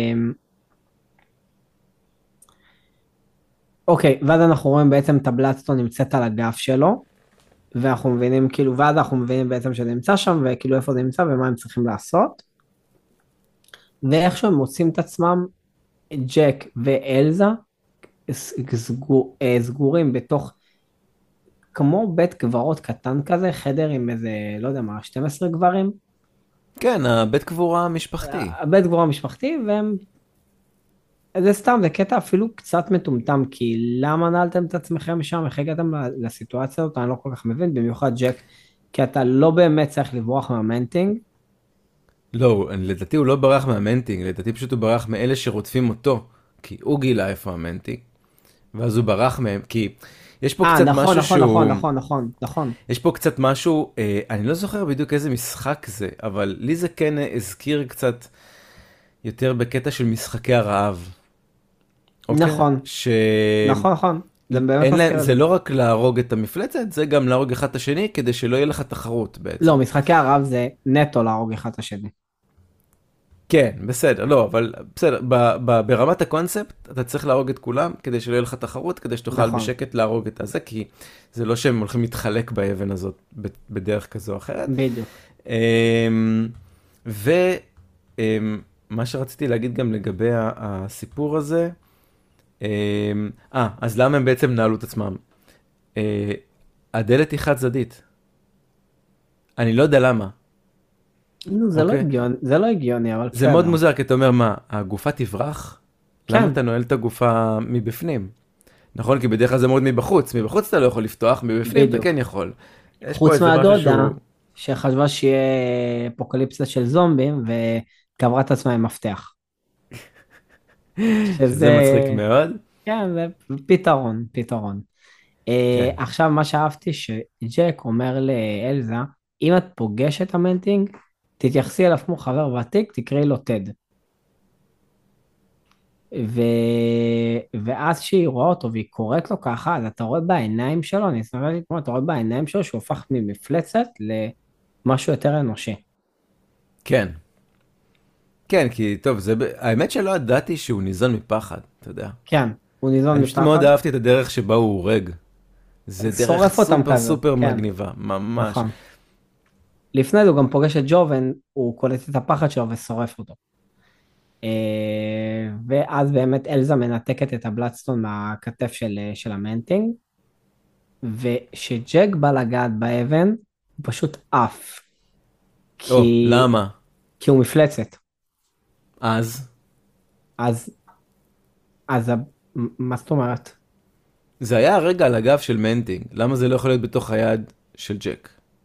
Speaker 2: אוקיי, ואז אנחנו רואים בעצם את הבלאדסטון נמצאת על הגב שלו, ואנחנו מבינים כאילו, ואז אנחנו מבינים בעצם שזה נמצא שם, וכאילו איפה זה נמצא ומה הם צריכים לעשות. ואיכשהו הם מוצאים את עצמם, ג'ק ואלזה, סגור, אה, סגורים בתוך, כמו בית קברות קטן כזה, חדר עם איזה, לא יודע מה, שנים עשר גברים.
Speaker 1: כן, הבית קבורה המשפחתי.
Speaker 2: הבית קבורה המשפחתי, והם, זה סתם, זה קטע אפילו קצת מטומטם, כי למה נעלתם את עצמכם שם, איך הגעתם לסיטואציה הזאת, אני לא כל כך מבין, במיוחד ג'ק, כי אתה לא באמת צריך לברוח מהמנטינג.
Speaker 1: לא, לדעתי הוא לא ברח מהמנטינג, לדעתי פשוט הוא ברח מאלה שרודפים אותו, כי הוא גילה איפה המנטינג, ואז הוא ברח מהם, כי יש פה
Speaker 2: אה,
Speaker 1: קצת
Speaker 2: נכון,
Speaker 1: משהו
Speaker 2: נכון,
Speaker 1: שהוא...
Speaker 2: נכון, נכון, נכון, נכון.
Speaker 1: יש פה קצת משהו, אה, אני לא זוכר בדיוק איזה משחק זה, אבל לי זה כן הזכיר קצת יותר בקטע של משחקי הרעב. אוקיי?
Speaker 2: נכון,
Speaker 1: ש...
Speaker 2: נכון, נכון. זה באמת
Speaker 1: אין להם,
Speaker 2: מזכיר את
Speaker 1: זה
Speaker 2: זה.
Speaker 1: לא רק להרוג את המפלצת, זה גם להרוג אחד את השני, כדי שלא יהיה לך תחרות בעצם.
Speaker 2: לא, משחקי הרב זה נטו להרוג אחד את השני.
Speaker 1: כן, בסדר, לא, אבל בסדר, ב, ב, ברמת הקונספט, אתה צריך להרוג את כולם, כדי שלא יהיה לך תחרות, כדי שתוכל
Speaker 2: נכון.
Speaker 1: בשקט להרוג את הזה, כי זה לא שהם הולכים להתחלק באבן הזאת ב- בדרך כזו או אחרת.
Speaker 2: בדיוק.
Speaker 1: ומה שרציתי להגיד גם לגבי ה- הסיפור הזה, אה, אז למה הם בעצם נעלו את עצמם? אה, הדלת היא חד צדדית. אני לא יודע למה,
Speaker 2: נו, זה לא
Speaker 1: אוקיי?
Speaker 2: הגיוני, זה לא הגיוני, אבל
Speaker 1: זה מאוד
Speaker 2: בסדר.
Speaker 1: מוזר, כי אתה אומר, מה, הגופה תברח? למה
Speaker 2: כן,
Speaker 1: אתה נועל את הגופה מבפנים? נכון? כי בדרך כלל זה מאוד מבחוץ. מבחוץ אתה לא יכול לפתוח, מבפנים אתה כן
Speaker 2: בדיוק.
Speaker 1: יכול. יש פה
Speaker 2: חוץ
Speaker 1: איזה משהו
Speaker 2: מהדודה,
Speaker 1: שהוא...
Speaker 2: שחשבה שיהיה אפוקליפסה של זומבים, וקברה את עצמה עם מפתח.
Speaker 1: שזה מצחיק
Speaker 2: שזה,
Speaker 1: מאוד.
Speaker 2: כן, זה פתרון, פתרון. Uh,
Speaker 1: כן.
Speaker 2: עכשיו, מה שאהבתי, שג'ק אומר לאלזה, אם את פוגשת המנטינג, תתייחסי אליו כמו חבר ותיק, תקראי לו טד. ו... ואז כשהיא רואה אותו והיא קוראת לו ככה, אז אתה רואה בעיניים שלו, אני אסתכל לי כמו, אתה רואה בעיניים שלו שהוא הפך ממפלצת למשהו יותר אנושי.
Speaker 1: כן. כן, כי טוב, זה... ב- האמת שלא ידעתי שהוא ניזון מפחד, אתה יודע.
Speaker 2: כן, הוא ניזון
Speaker 1: אני פשוט מאוד
Speaker 2: מפחד,
Speaker 1: אהבתי את הדרך שבה הוא הורג. זה דרך
Speaker 2: שורף אותם
Speaker 1: סופר
Speaker 2: כזה,
Speaker 1: סופר
Speaker 2: כן,
Speaker 1: מגניבה, ממש.
Speaker 2: נכון. לפני זה הוא גם פוגש את ג'ובן, הוא קולט את הפחד שלו ושורף אותו. אה, ואז באמת אלזה מנתקת את הבלדסטון מהכתף של, של המנטינג, וכשג'ק בא לגעת באבן, הוא פשוט עף,
Speaker 1: או,
Speaker 2: כי,
Speaker 1: למה?
Speaker 2: כי הוא מפלצת.
Speaker 1: אז?
Speaker 2: אז, אז, ה- מה זאת אומרת?
Speaker 1: זה היה הרגע על הגב של מנטינג, למה זה לא יכול להיות בתוך היד של ג'ק?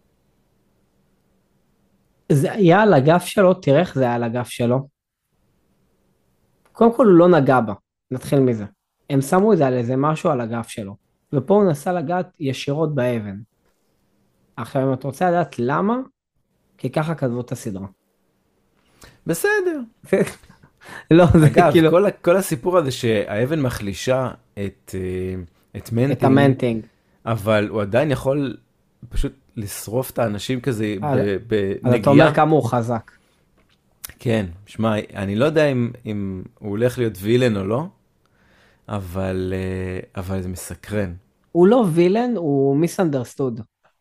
Speaker 2: זה היה על הגף שלו, תראה איך זה היה על הגף שלו. קודם כל הוא לא נגע בה, נתחיל מזה. הם שמו את זה על איזה משהו על הגף שלו, ופה הוא נסע לגעת ישירות באבן. עכשיו אם את רוצה לדעת למה, כי ככה כתבו את הסדרה.
Speaker 1: בסדר.
Speaker 2: לא, זה
Speaker 1: אגב,
Speaker 2: כאילו,
Speaker 1: כל, ה- כל הסיפור הזה שהאבן מחלישה את, אה, את
Speaker 2: את
Speaker 1: מנטינג,
Speaker 2: המנטינג.
Speaker 1: אבל הוא עדיין יכול פשוט לשרוף את האנשים כזה
Speaker 2: אז
Speaker 1: ב-
Speaker 2: אז אתה
Speaker 1: בנגיעה.
Speaker 2: אומר כמה הוא חזק.
Speaker 1: כן, שמע, אני לא יודע אם, אם הוא הולך להיות וילן או לא, אבל, אה, אבל זה מסקרן.
Speaker 2: הוא לא וילן, הוא מיסאנדרסטוד.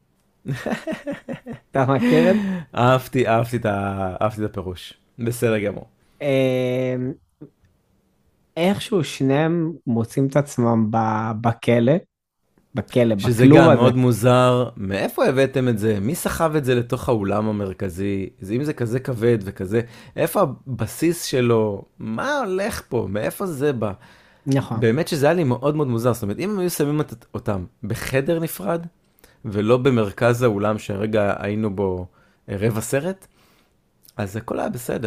Speaker 2: אתה מכיר את?
Speaker 1: אהבתי, אהבתי את, ה- אהבתי את הפירוש. בסדר גמור.
Speaker 2: אה, איכשהו שניהם מוצאים את עצמם ב- בכלא, בכלא,
Speaker 1: שזה
Speaker 2: בכלוב
Speaker 1: גם
Speaker 2: הזה.
Speaker 1: מאוד מוזר, מאיפה הבאתם את זה? מי סחב את זה לתוך האולם המרכזי? זה- אם זה כזה כבד וכזה, איפה הבסיס שלו? מה הולך פה? מאיפה זה בא?
Speaker 2: נכון.
Speaker 1: באמת שזה היה לי מאוד מאוד מוזר, זאת אומרת, אם הם היו שמים את- אותם בחדר נפרד, ולא במרכז האולם שהרגע היינו בו אה, רבע סרט, אז הכל היה בסדר.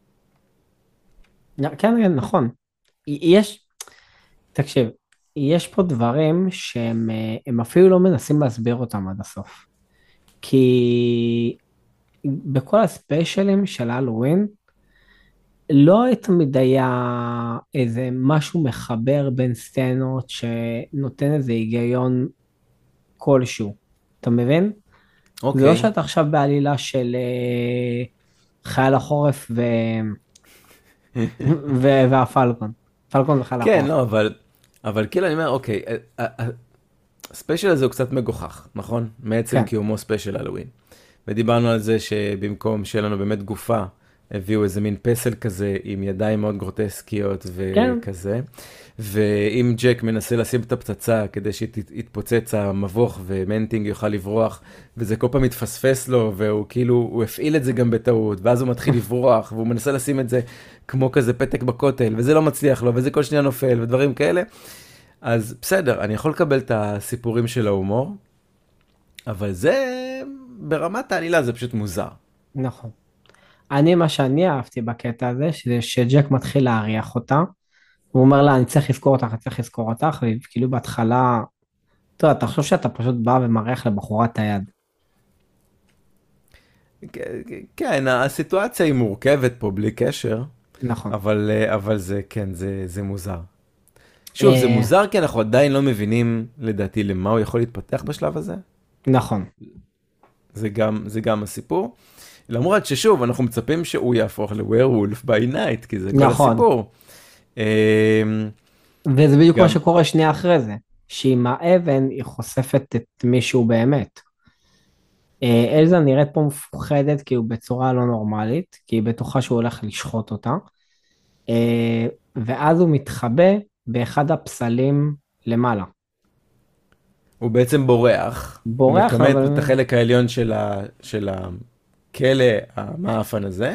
Speaker 2: כן, כן, נכון. יש, תקשיב, יש פה דברים שהם אה, הם אפילו לא מנסים להסביר אותם עד הסוף. כי בכל הספיישלים של הלואוין, לא תמיד היה איזה משהו מחבר בין סצנות שנותן איזה היגיון כלשהו. אתה מבין? זה לא
Speaker 1: אוקיי.
Speaker 2: שאתה עכשיו בעלילה של אה, חייל החורף ו... ו... והפלקון. פלקון וחייל
Speaker 1: כן,
Speaker 2: החורף.
Speaker 1: לא, אבל, אבל כאילו אני אומר, אוקיי, ה- ה- ה- הספיישל הזה הוא קצת מגוחך, נכון? מעצם
Speaker 2: כן,
Speaker 1: קיומו ספיישל הלואוין. ודיברנו על זה שבמקום שיהיה לנו באמת גופה, הביאו איזה מין פסל כזה עם ידיים מאוד גרוטסקיות
Speaker 2: כן.
Speaker 1: וכזה. ואם ג'ק מנסה לשים את הפצצה כדי שיתפוצץ המבוך ומנטינג יוכל לברוח, וזה כל פעם מתפספס לו, והוא כאילו, הוא הפעיל את זה גם בטעות, ואז הוא מתחיל לברוח, והוא מנסה לשים את זה כמו כזה פתק בכותל, וזה לא מצליח לו, וזה כל שנייה נופל, ודברים כאלה. אז בסדר, אני יכול לקבל את הסיפורים של ההומור, אבל זה, ברמת העלילה זה פשוט מוזר.
Speaker 2: נכון. אני, מה שאני אהבתי בקטע הזה, שזה שג'ק מתחיל להריח אותה, הוא אומר לה, אני צריך לזכור אותך, אני צריך לזכור אותך, וכאילו בהתחלה, אתה יודע, תחשוב שאתה פשוט בא ומריח לבחורה את היד.
Speaker 1: כן, הסיטואציה היא מורכבת פה בלי קשר,
Speaker 2: נכון.
Speaker 1: אבל, אבל זה, כן, זה, זה מוזר. שוב, זה
Speaker 2: אה,
Speaker 1: מוזר כי אנחנו עדיין לא מבינים, לדעתי, למה הוא יכול להתפתח בשלב הזה.
Speaker 2: נכון.
Speaker 1: זה גם, זה גם הסיפור. למרות ששוב, אנחנו מצפים שהוא יהפוך לווירולף ביי נייט, כי זה כל
Speaker 2: נכון.
Speaker 1: הסיפור. אמ,
Speaker 2: וזה בדיוק
Speaker 1: גם-
Speaker 2: מה שקורה שנייה אחרי זה, שעם האבן היא חושפת את מישהו באמת. אה, אלזה נראית פה מפוחדת כאילו בצורה לא נורמלית, כי היא בטוחה שהוא הולך לשחוט אותה, אה, ואז הוא מתחבא באחד הפסלים למעלה.
Speaker 1: הוא בעצם בורח.
Speaker 2: בורח,
Speaker 1: הוא מקמת
Speaker 2: אבל...
Speaker 1: את החלק העליון של, ה, של הכלא המאפן הזה.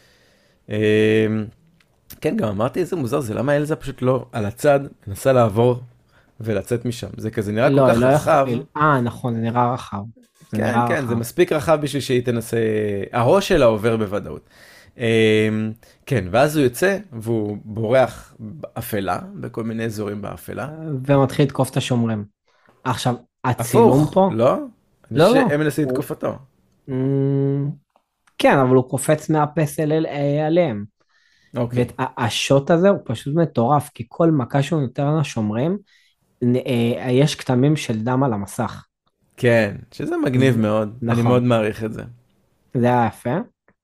Speaker 1: כן, גם אמרתי איזה מוזר זה, למה אלזה פשוט לא על הצד, מנסה לעבור ולצאת משם. זה כזה נראה
Speaker 2: לא,
Speaker 1: כל כך
Speaker 2: לא
Speaker 1: רחב.
Speaker 2: יכול... אה, נכון, זה נראה רחב. זה
Speaker 1: כן,
Speaker 2: נראה
Speaker 1: כן,
Speaker 2: רחב.
Speaker 1: זה מספיק רחב בשביל שהיא תנסה, הראש שלה עובר בוודאות. כן, ואז הוא יוצא, והוא בורח באפלה, בכל מיני אזורים באפלה.
Speaker 2: ומתחיל לתקוף את השומרים. עכשיו, הצילום
Speaker 1: הפוך,
Speaker 2: פה...
Speaker 1: לא? אני
Speaker 2: לא,
Speaker 1: חושב
Speaker 2: לא.
Speaker 1: שהם מנסים
Speaker 2: הוא-
Speaker 1: לתקוף אותו.
Speaker 2: אמ, כן, אבל הוא קופץ מהפסל אל- אה, עליהם.
Speaker 1: אוקיי.
Speaker 2: והשוט הזה הוא פשוט מטורף, כי כל מכה שהוא נותן לשומרים, נ- אה, יש כתמים של דם על המסך.
Speaker 1: כן, שזה מגניב
Speaker 2: זה-
Speaker 1: מאוד, אני
Speaker 2: נכון.
Speaker 1: מאוד מעריך את זה.
Speaker 2: זה היה יפה.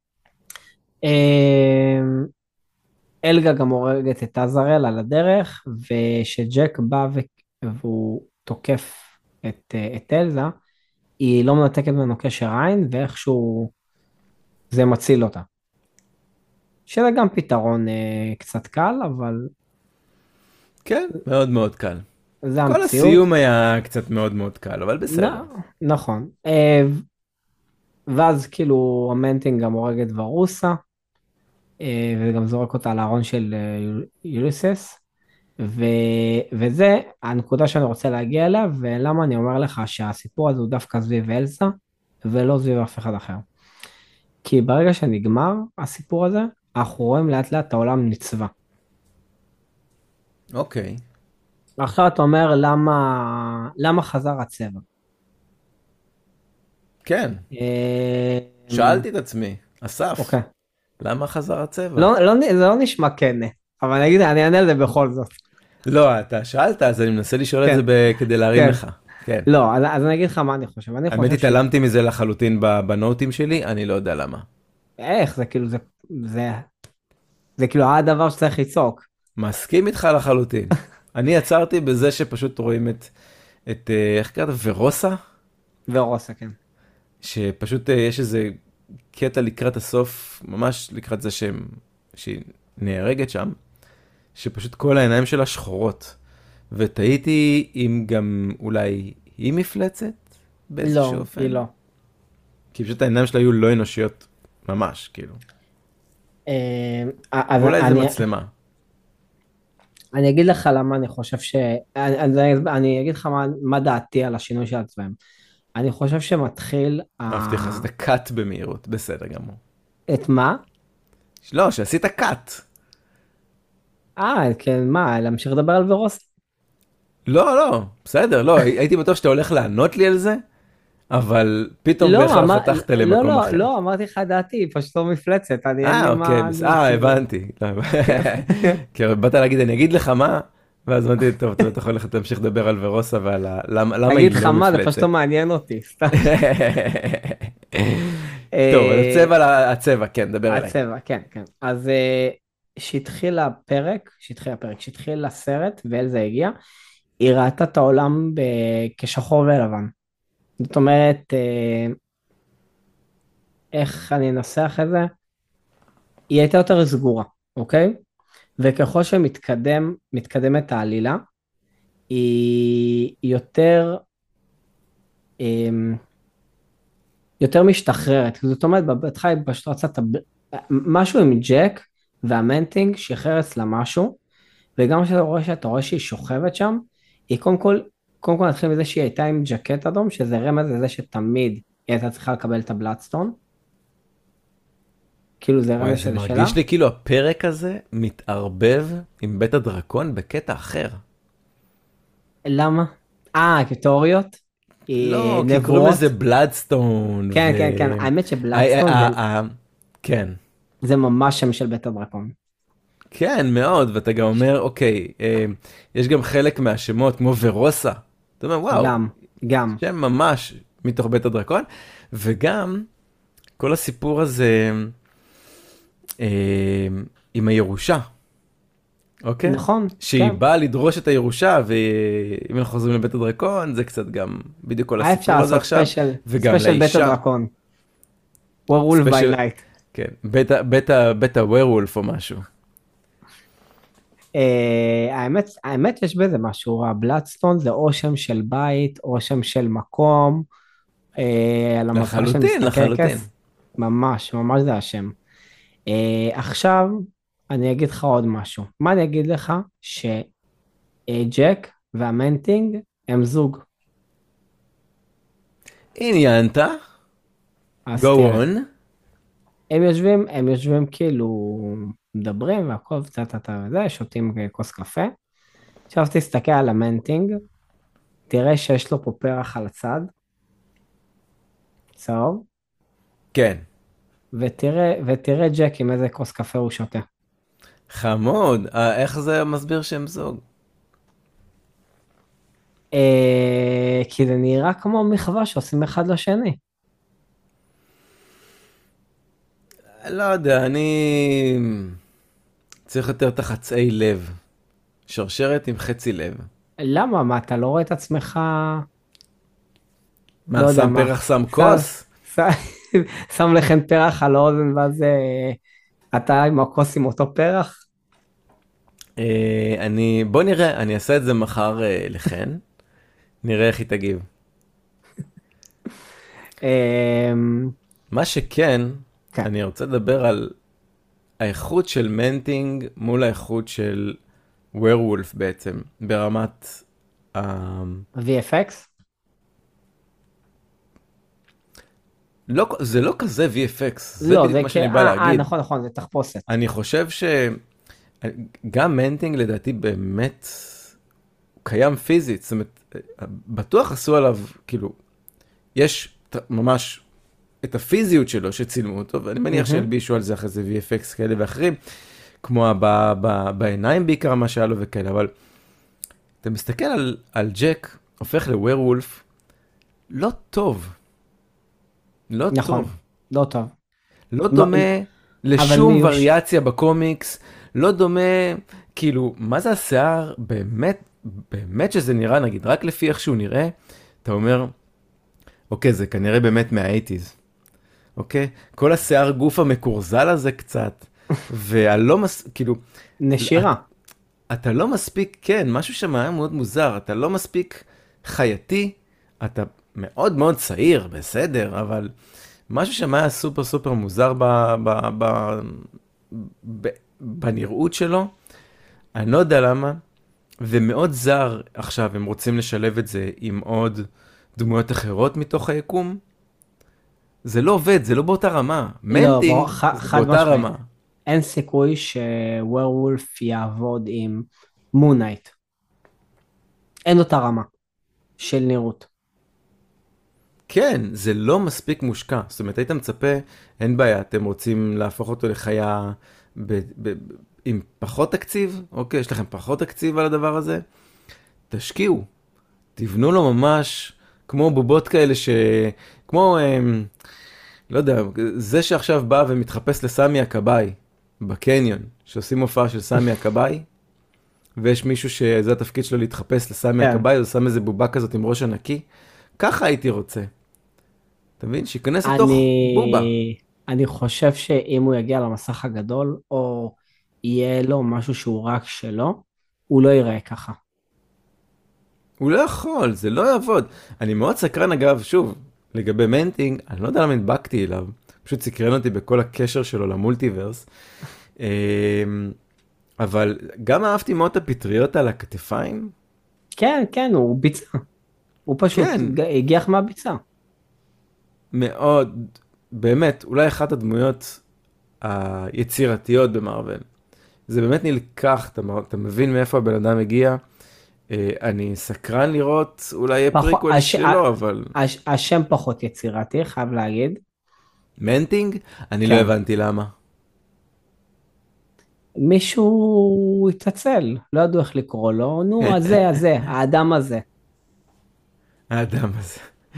Speaker 2: אמ, אלגה גם הורגת את עזרל על הדרך, וכשג'ק בא ו- והוא תוקף את, אה, את אלזה, היא לא מנתקת ממנו קשר עין, ואיכשהו זה מציל אותה. שזה גם פתרון אה, קצת קל, אבל
Speaker 1: כן, מאוד מאוד קל.
Speaker 2: זה
Speaker 1: כל
Speaker 2: המציאות.
Speaker 1: הסיום היה קצת מאוד מאוד קל, אבל בסדר.
Speaker 2: נ- נכון. אה, ואז כאילו המנטינג גם הורג את ורוסה, אה, וגם זורק אותה לארון של אה, יול- יוליסס, ו... וזה הנקודה שאני רוצה להגיע אליה, ולמה אני אומר לך שהסיפור הזה הוא דווקא סביב אלסה, ולא סביב אף אחד אחר. כי ברגע שנגמר הסיפור הזה, אנחנו רואים לאט לאט העולם נצבע.
Speaker 1: אוקיי.
Speaker 2: עכשיו אתה אומר למה, למה חזר הצבע?
Speaker 1: כן,
Speaker 2: אה,
Speaker 1: שאלתי את עצמי, אסף,
Speaker 2: אוקיי.
Speaker 1: למה חזר הצבע?
Speaker 2: לא, לא, זה לא נשמע כן, אבל אני אגיד, אני אענה על זה בכל זאת.
Speaker 1: לא, אתה שאלת, אז אני מנסה לשאול את
Speaker 2: כן.
Speaker 1: זה ב- כדי להרים
Speaker 2: כן.
Speaker 1: לך. כן.
Speaker 2: לא, אז, אז אני אגיד לך מה אני חושב. אני
Speaker 1: האמת
Speaker 2: חושב ש...
Speaker 1: התעלמתי מזה לחלוטין ב- בנוטים שלי, אני לא יודע למה.
Speaker 2: איך, זה כאילו, זה, זה, זה כאילו הדבר שצריך לצעוק.
Speaker 1: מסכים איתך לחלוטין. אני עצרתי בזה שפשוט רואים את, את אה, איך קראת? ורוסה?
Speaker 2: ורוסה, כן.
Speaker 1: שפשוט אה, יש איזה קטע לקראת הסוף, ממש לקראת זה שהם, שהיא נהרגת שם, שפשוט כל העיניים שלה שחורות. ותהיתי אם גם אולי היא מפלצת באיזשהו
Speaker 2: לא,
Speaker 1: אופן.
Speaker 2: היא לא.
Speaker 1: כי פשוט העיניים שלה היו לא אנושיות ממש, כאילו.
Speaker 2: אה, אז
Speaker 1: אולי זה
Speaker 2: אני,
Speaker 1: מצלמה.
Speaker 2: אני אגיד לך למה אני חושב ש... אני, אני, אני אגיד לך מה, מה דעתי על השינוי של הצבעים. אני חושב שמתחיל... ה-
Speaker 1: מבטיח, עשית קאט במהירות, בסדר גמור.
Speaker 2: את מה?
Speaker 1: לא, שעשית קאט.
Speaker 2: אה, כן, מה, להמשיך לדבר על ורוסה?
Speaker 1: לא, לא, בסדר, לא, הייתי בטוח שאתה הולך לענות לי על זה, אבל פתאום
Speaker 2: לא,
Speaker 1: בכלל
Speaker 2: אמר-
Speaker 1: חתכת
Speaker 2: לא,
Speaker 1: למקום
Speaker 2: לא,
Speaker 1: אחר.
Speaker 2: לא, אמרתי לך דעתי, היא פשוט לא מפלצת. אני, אין
Speaker 1: אה,
Speaker 2: לי מה-
Speaker 1: אוקיי, בס- אה, הבנתי. לא, כי באת להגיד, אני אגיד לך מה, ואז אמרתי, טוב, אתה בטח הולך להמשיך לדבר על ורוסה ועל ה- למה למה
Speaker 2: אגיד
Speaker 1: היא
Speaker 2: לך
Speaker 1: לא
Speaker 2: מה, זה
Speaker 1: מפלצת.
Speaker 2: פשוט לא מעניין אותי, סתם.
Speaker 1: טוב,
Speaker 2: אה,
Speaker 1: הצבע, הצבע, כן, דבר אליי.
Speaker 2: הצבע, כן, כן. אז אה, שהתחיל הפרק, שהתחיל הפרק, שהתחיל הסרט, ואלזה הגיע, היא ראתה את העולם ב- כשחור ולבן. זאת אומרת, אה, איך אני אנסח את זה? היא הייתה יותר סגורה, אוקיי? וככל שמתקדם, מתקדמת העלילה, היא יותר, אמ, יותר משתחררת. זאת אומרת, בהתחלה היא פשוט רצה את הב- משהו עם ג'ק והמנטינג שחרר אצלה משהו, וגם כשאתה רואה שאתה רואה שהיא שוכבת שם, היא קודם כל, קודם כל נתחיל מזה שהיא הייתה עם ג'קט אדום, שזה רמז לזה שתמיד היא הייתה צריכה לקבל את הבלאדסטון. כאילו זה
Speaker 1: וואי,
Speaker 2: רמז
Speaker 1: זה
Speaker 2: שזה שלה.
Speaker 1: מרגיש לי כאילו הפרק הזה מתערבב עם בית הדרקון בקטע אחר.
Speaker 2: למה? אה, כתיאוריות?
Speaker 1: לא, כי
Speaker 2: נבואות?
Speaker 1: קוראים לזה בלאדסטון.
Speaker 2: כן,
Speaker 1: ו-
Speaker 2: כן, כן, האמת
Speaker 1: ה-
Speaker 2: שבלאדסטון
Speaker 1: ה-
Speaker 2: זה-
Speaker 1: ה- כן.
Speaker 2: זה ממש שם של בית הדרקון.
Speaker 1: כן, מאוד, ואתה גם אומר, אוקיי, אה, יש גם חלק מהשמות, כמו ורוסה. אתה אומר, וואו,
Speaker 2: גם, גם.
Speaker 1: שם ממש מתוך בית הדרקון, וגם כל הסיפור הזה אה, עם הירושה, אוקיי?
Speaker 2: נכון,
Speaker 1: שהיא
Speaker 2: כן.
Speaker 1: באה לדרוש את הירושה, ואם אנחנו חוזרים לבית הדרקון, זה קצת גם בדיוק כל
Speaker 2: היה אפשר
Speaker 1: הסיפור הזה
Speaker 2: לעשות
Speaker 1: עכשיו,
Speaker 2: ספיישל,
Speaker 1: וגם
Speaker 2: ספיישל בית
Speaker 1: לאישה.
Speaker 2: הדרקון. וורולף ביי
Speaker 1: ספיישל-
Speaker 2: נייט.
Speaker 1: כן, בית ה- בית ה- בית הווירולף או משהו.
Speaker 2: אה, האמת, האמת יש בזה משהו, הבלאדסטון זה או שם של בית, או שם של מקום, אה, על המפה של
Speaker 1: לחלוטין,
Speaker 2: משחקי
Speaker 1: לחלוטין.
Speaker 2: כס, ממש, ממש זה השם. אה, עכשיו, אני אגיד לך עוד משהו. מה אני אגיד לך? שג'ק והמנטינג הם זוג.
Speaker 1: עניינת,
Speaker 2: אז
Speaker 1: go
Speaker 2: תראה,
Speaker 1: on.
Speaker 2: הם יושבים, הם יושבים כאילו, מדברים והכל, קצת אתה וזה, שותים כוס קפה. עכשיו תסתכל על המנטינג, תראה שיש לו פה פרח על הצד, צהוב,
Speaker 1: כן.
Speaker 2: ותראה, ותראה ג'ק עם איזה כוס קפה הוא שותה.
Speaker 1: חמוד, אה, איך זה מסביר שהם זוג?
Speaker 2: אה, כי זה נראה כמו מחווה שעושים אחד לשני.
Speaker 1: לא יודע, אני צריך יותר את החצאי לב. שרשרת עם חצי לב.
Speaker 2: למה? מה, אתה לא רואה את עצמך, לא
Speaker 1: מה,
Speaker 2: יודע
Speaker 1: שם
Speaker 2: מה,
Speaker 1: פרח שם
Speaker 2: שם,
Speaker 1: כוס?
Speaker 2: שם, שם לכם פרח על האוזן ואז אה, אתה עם הכוס עם אותו פרח?
Speaker 1: אה, אני, בוא נראה, אני אעשה את זה מחר אה, לחן. נראה איך היא תגיב.
Speaker 2: אה,
Speaker 1: מה שכן,
Speaker 2: כן,
Speaker 1: אני רוצה לדבר על האיכות של מנטינג מול האיכות של ווירוולף בעצם, ברמת... ה-
Speaker 2: וי אף אקס?
Speaker 1: לא, זה לא כזה וי אף אקס, זה
Speaker 2: לא,
Speaker 1: בדיוק
Speaker 2: זה
Speaker 1: מה
Speaker 2: כ...
Speaker 1: שאני בא
Speaker 2: אה, אה,
Speaker 1: להגיד.
Speaker 2: נכון, נכון, זה תחפושת.
Speaker 1: אני חושב שגם מנטינג לדעתי באמת הוא קיים פיזית, זאת אומרת, בטוח עשו עליו, כאילו, יש ת- ממש את הפיזיות שלו שצילמו אותו, ואני מניח
Speaker 2: מהמם.
Speaker 1: שהלבישו על זה אחרי זה וי אף אקס כאלה ואחרים, כמו ב- ב- בעיניים בעיקר מה שהיה לו וכאלה, אבל אתה מסתכל על, על ג'ק, הופך לווירוולף, לא טוב, לא
Speaker 2: נכון,
Speaker 1: טוב.
Speaker 2: לא טוב.
Speaker 1: לא
Speaker 2: לא,
Speaker 1: דומה
Speaker 2: אבל
Speaker 1: לשום
Speaker 2: מיוש...
Speaker 1: וריאציה בקומיקס, לא דומה, כאילו, מה זה השיער? באמת, באמת שזה נראה, נגיד, רק לפי איך שהוא נראה, אתה אומר, אוקיי, זה כנראה באמת מה-שמונים, אוקיי? כל השיער גוף המקורזל הזה קצת, והלא מס... כאילו,
Speaker 2: נשירה.
Speaker 1: את, אתה לא מספיק, כן, משהו שם היה מאוד מוזר, אתה לא מספיק חייתי, אתה מאוד מאוד צעיר, בסדר, אבל משהו שם היה סופר סופר מוזר ב, ב, ב, ב, בנראות שלו, אני לא יודע למה, ומאוד זר עכשיו, הם רוצים לשלב את זה עם עוד דמויות אחרות מתוך היקום, זה לא עובד, זה לא באותה רמה.
Speaker 2: לא, בוא,
Speaker 1: מנטינג
Speaker 2: ח-
Speaker 1: זה
Speaker 2: חד
Speaker 1: באותה
Speaker 2: משמעית.
Speaker 1: רמה.
Speaker 2: אין סיכוי שווירולף יעבוד עם מונייט. אין אותה רמה של נראות.
Speaker 1: כן, זה לא מספיק מושקע. זאת אומרת, היית מצפה, אין בעיה, אתם רוצים להפוך אותו לחיה ב, ב, ב, עם פחות תקציב? אוקיי, יש לכם פחות תקציב על הדבר הזה? תשקיעו. תבנו לו ממש כמו בובות כאלה ש... כמו, אמ, לא יודע, זה שעכשיו בא ומתחפש לסמי הכבאי בקניון, שעושים הופעה של סמי הכבאי, ויש מישהו שזה התפקיד שלו להתחפש לסמי
Speaker 2: כן.
Speaker 1: הכבאי, הוא שם איזה בובה כזאת עם ראש ענקי. ככה הייתי רוצה. אתה מבין? שיכנס לתוך בובה.
Speaker 2: אני, אני חושב שאם הוא יגיע למסך הגדול, או יהיה לו משהו שהוא רק שלו, הוא לא ייראה ככה.
Speaker 1: הוא לא יכול, זה לא יעבוד. אני מאוד סקרן אגב, שוב, לגבי מנטינג, אני לא יודע למה הדבקתי אליו, פשוט סקרן אותי בכל הקשר שלו למולטיברס. אמ, אבל גם אהבתי מאוד את הפטריות על הכתפיים.
Speaker 2: כן, כן, הוא ביצע. הוא פשוט
Speaker 1: כן,
Speaker 2: ג- הגיח מהביצה.
Speaker 1: מאוד, באמת, אולי אחת הדמויות היצירתיות במארוול. זה באמת נלקח, אתה, אתה מבין מאיפה הבן אדם הגיע. אה, אני סקרן לראות, אולי יהיה
Speaker 2: פחות-
Speaker 1: פריקוול
Speaker 2: הש-
Speaker 1: שלו, אבל
Speaker 2: הש- השם פחות יצירתי, חייב להגיד.
Speaker 1: מנטינג? אני לא
Speaker 2: כן.
Speaker 1: הבנתי למה.
Speaker 2: מישהו התעצל, לא ידעו איך לקרוא לו, נו, הזה, הזה, האדם הזה.
Speaker 1: האדם הזה.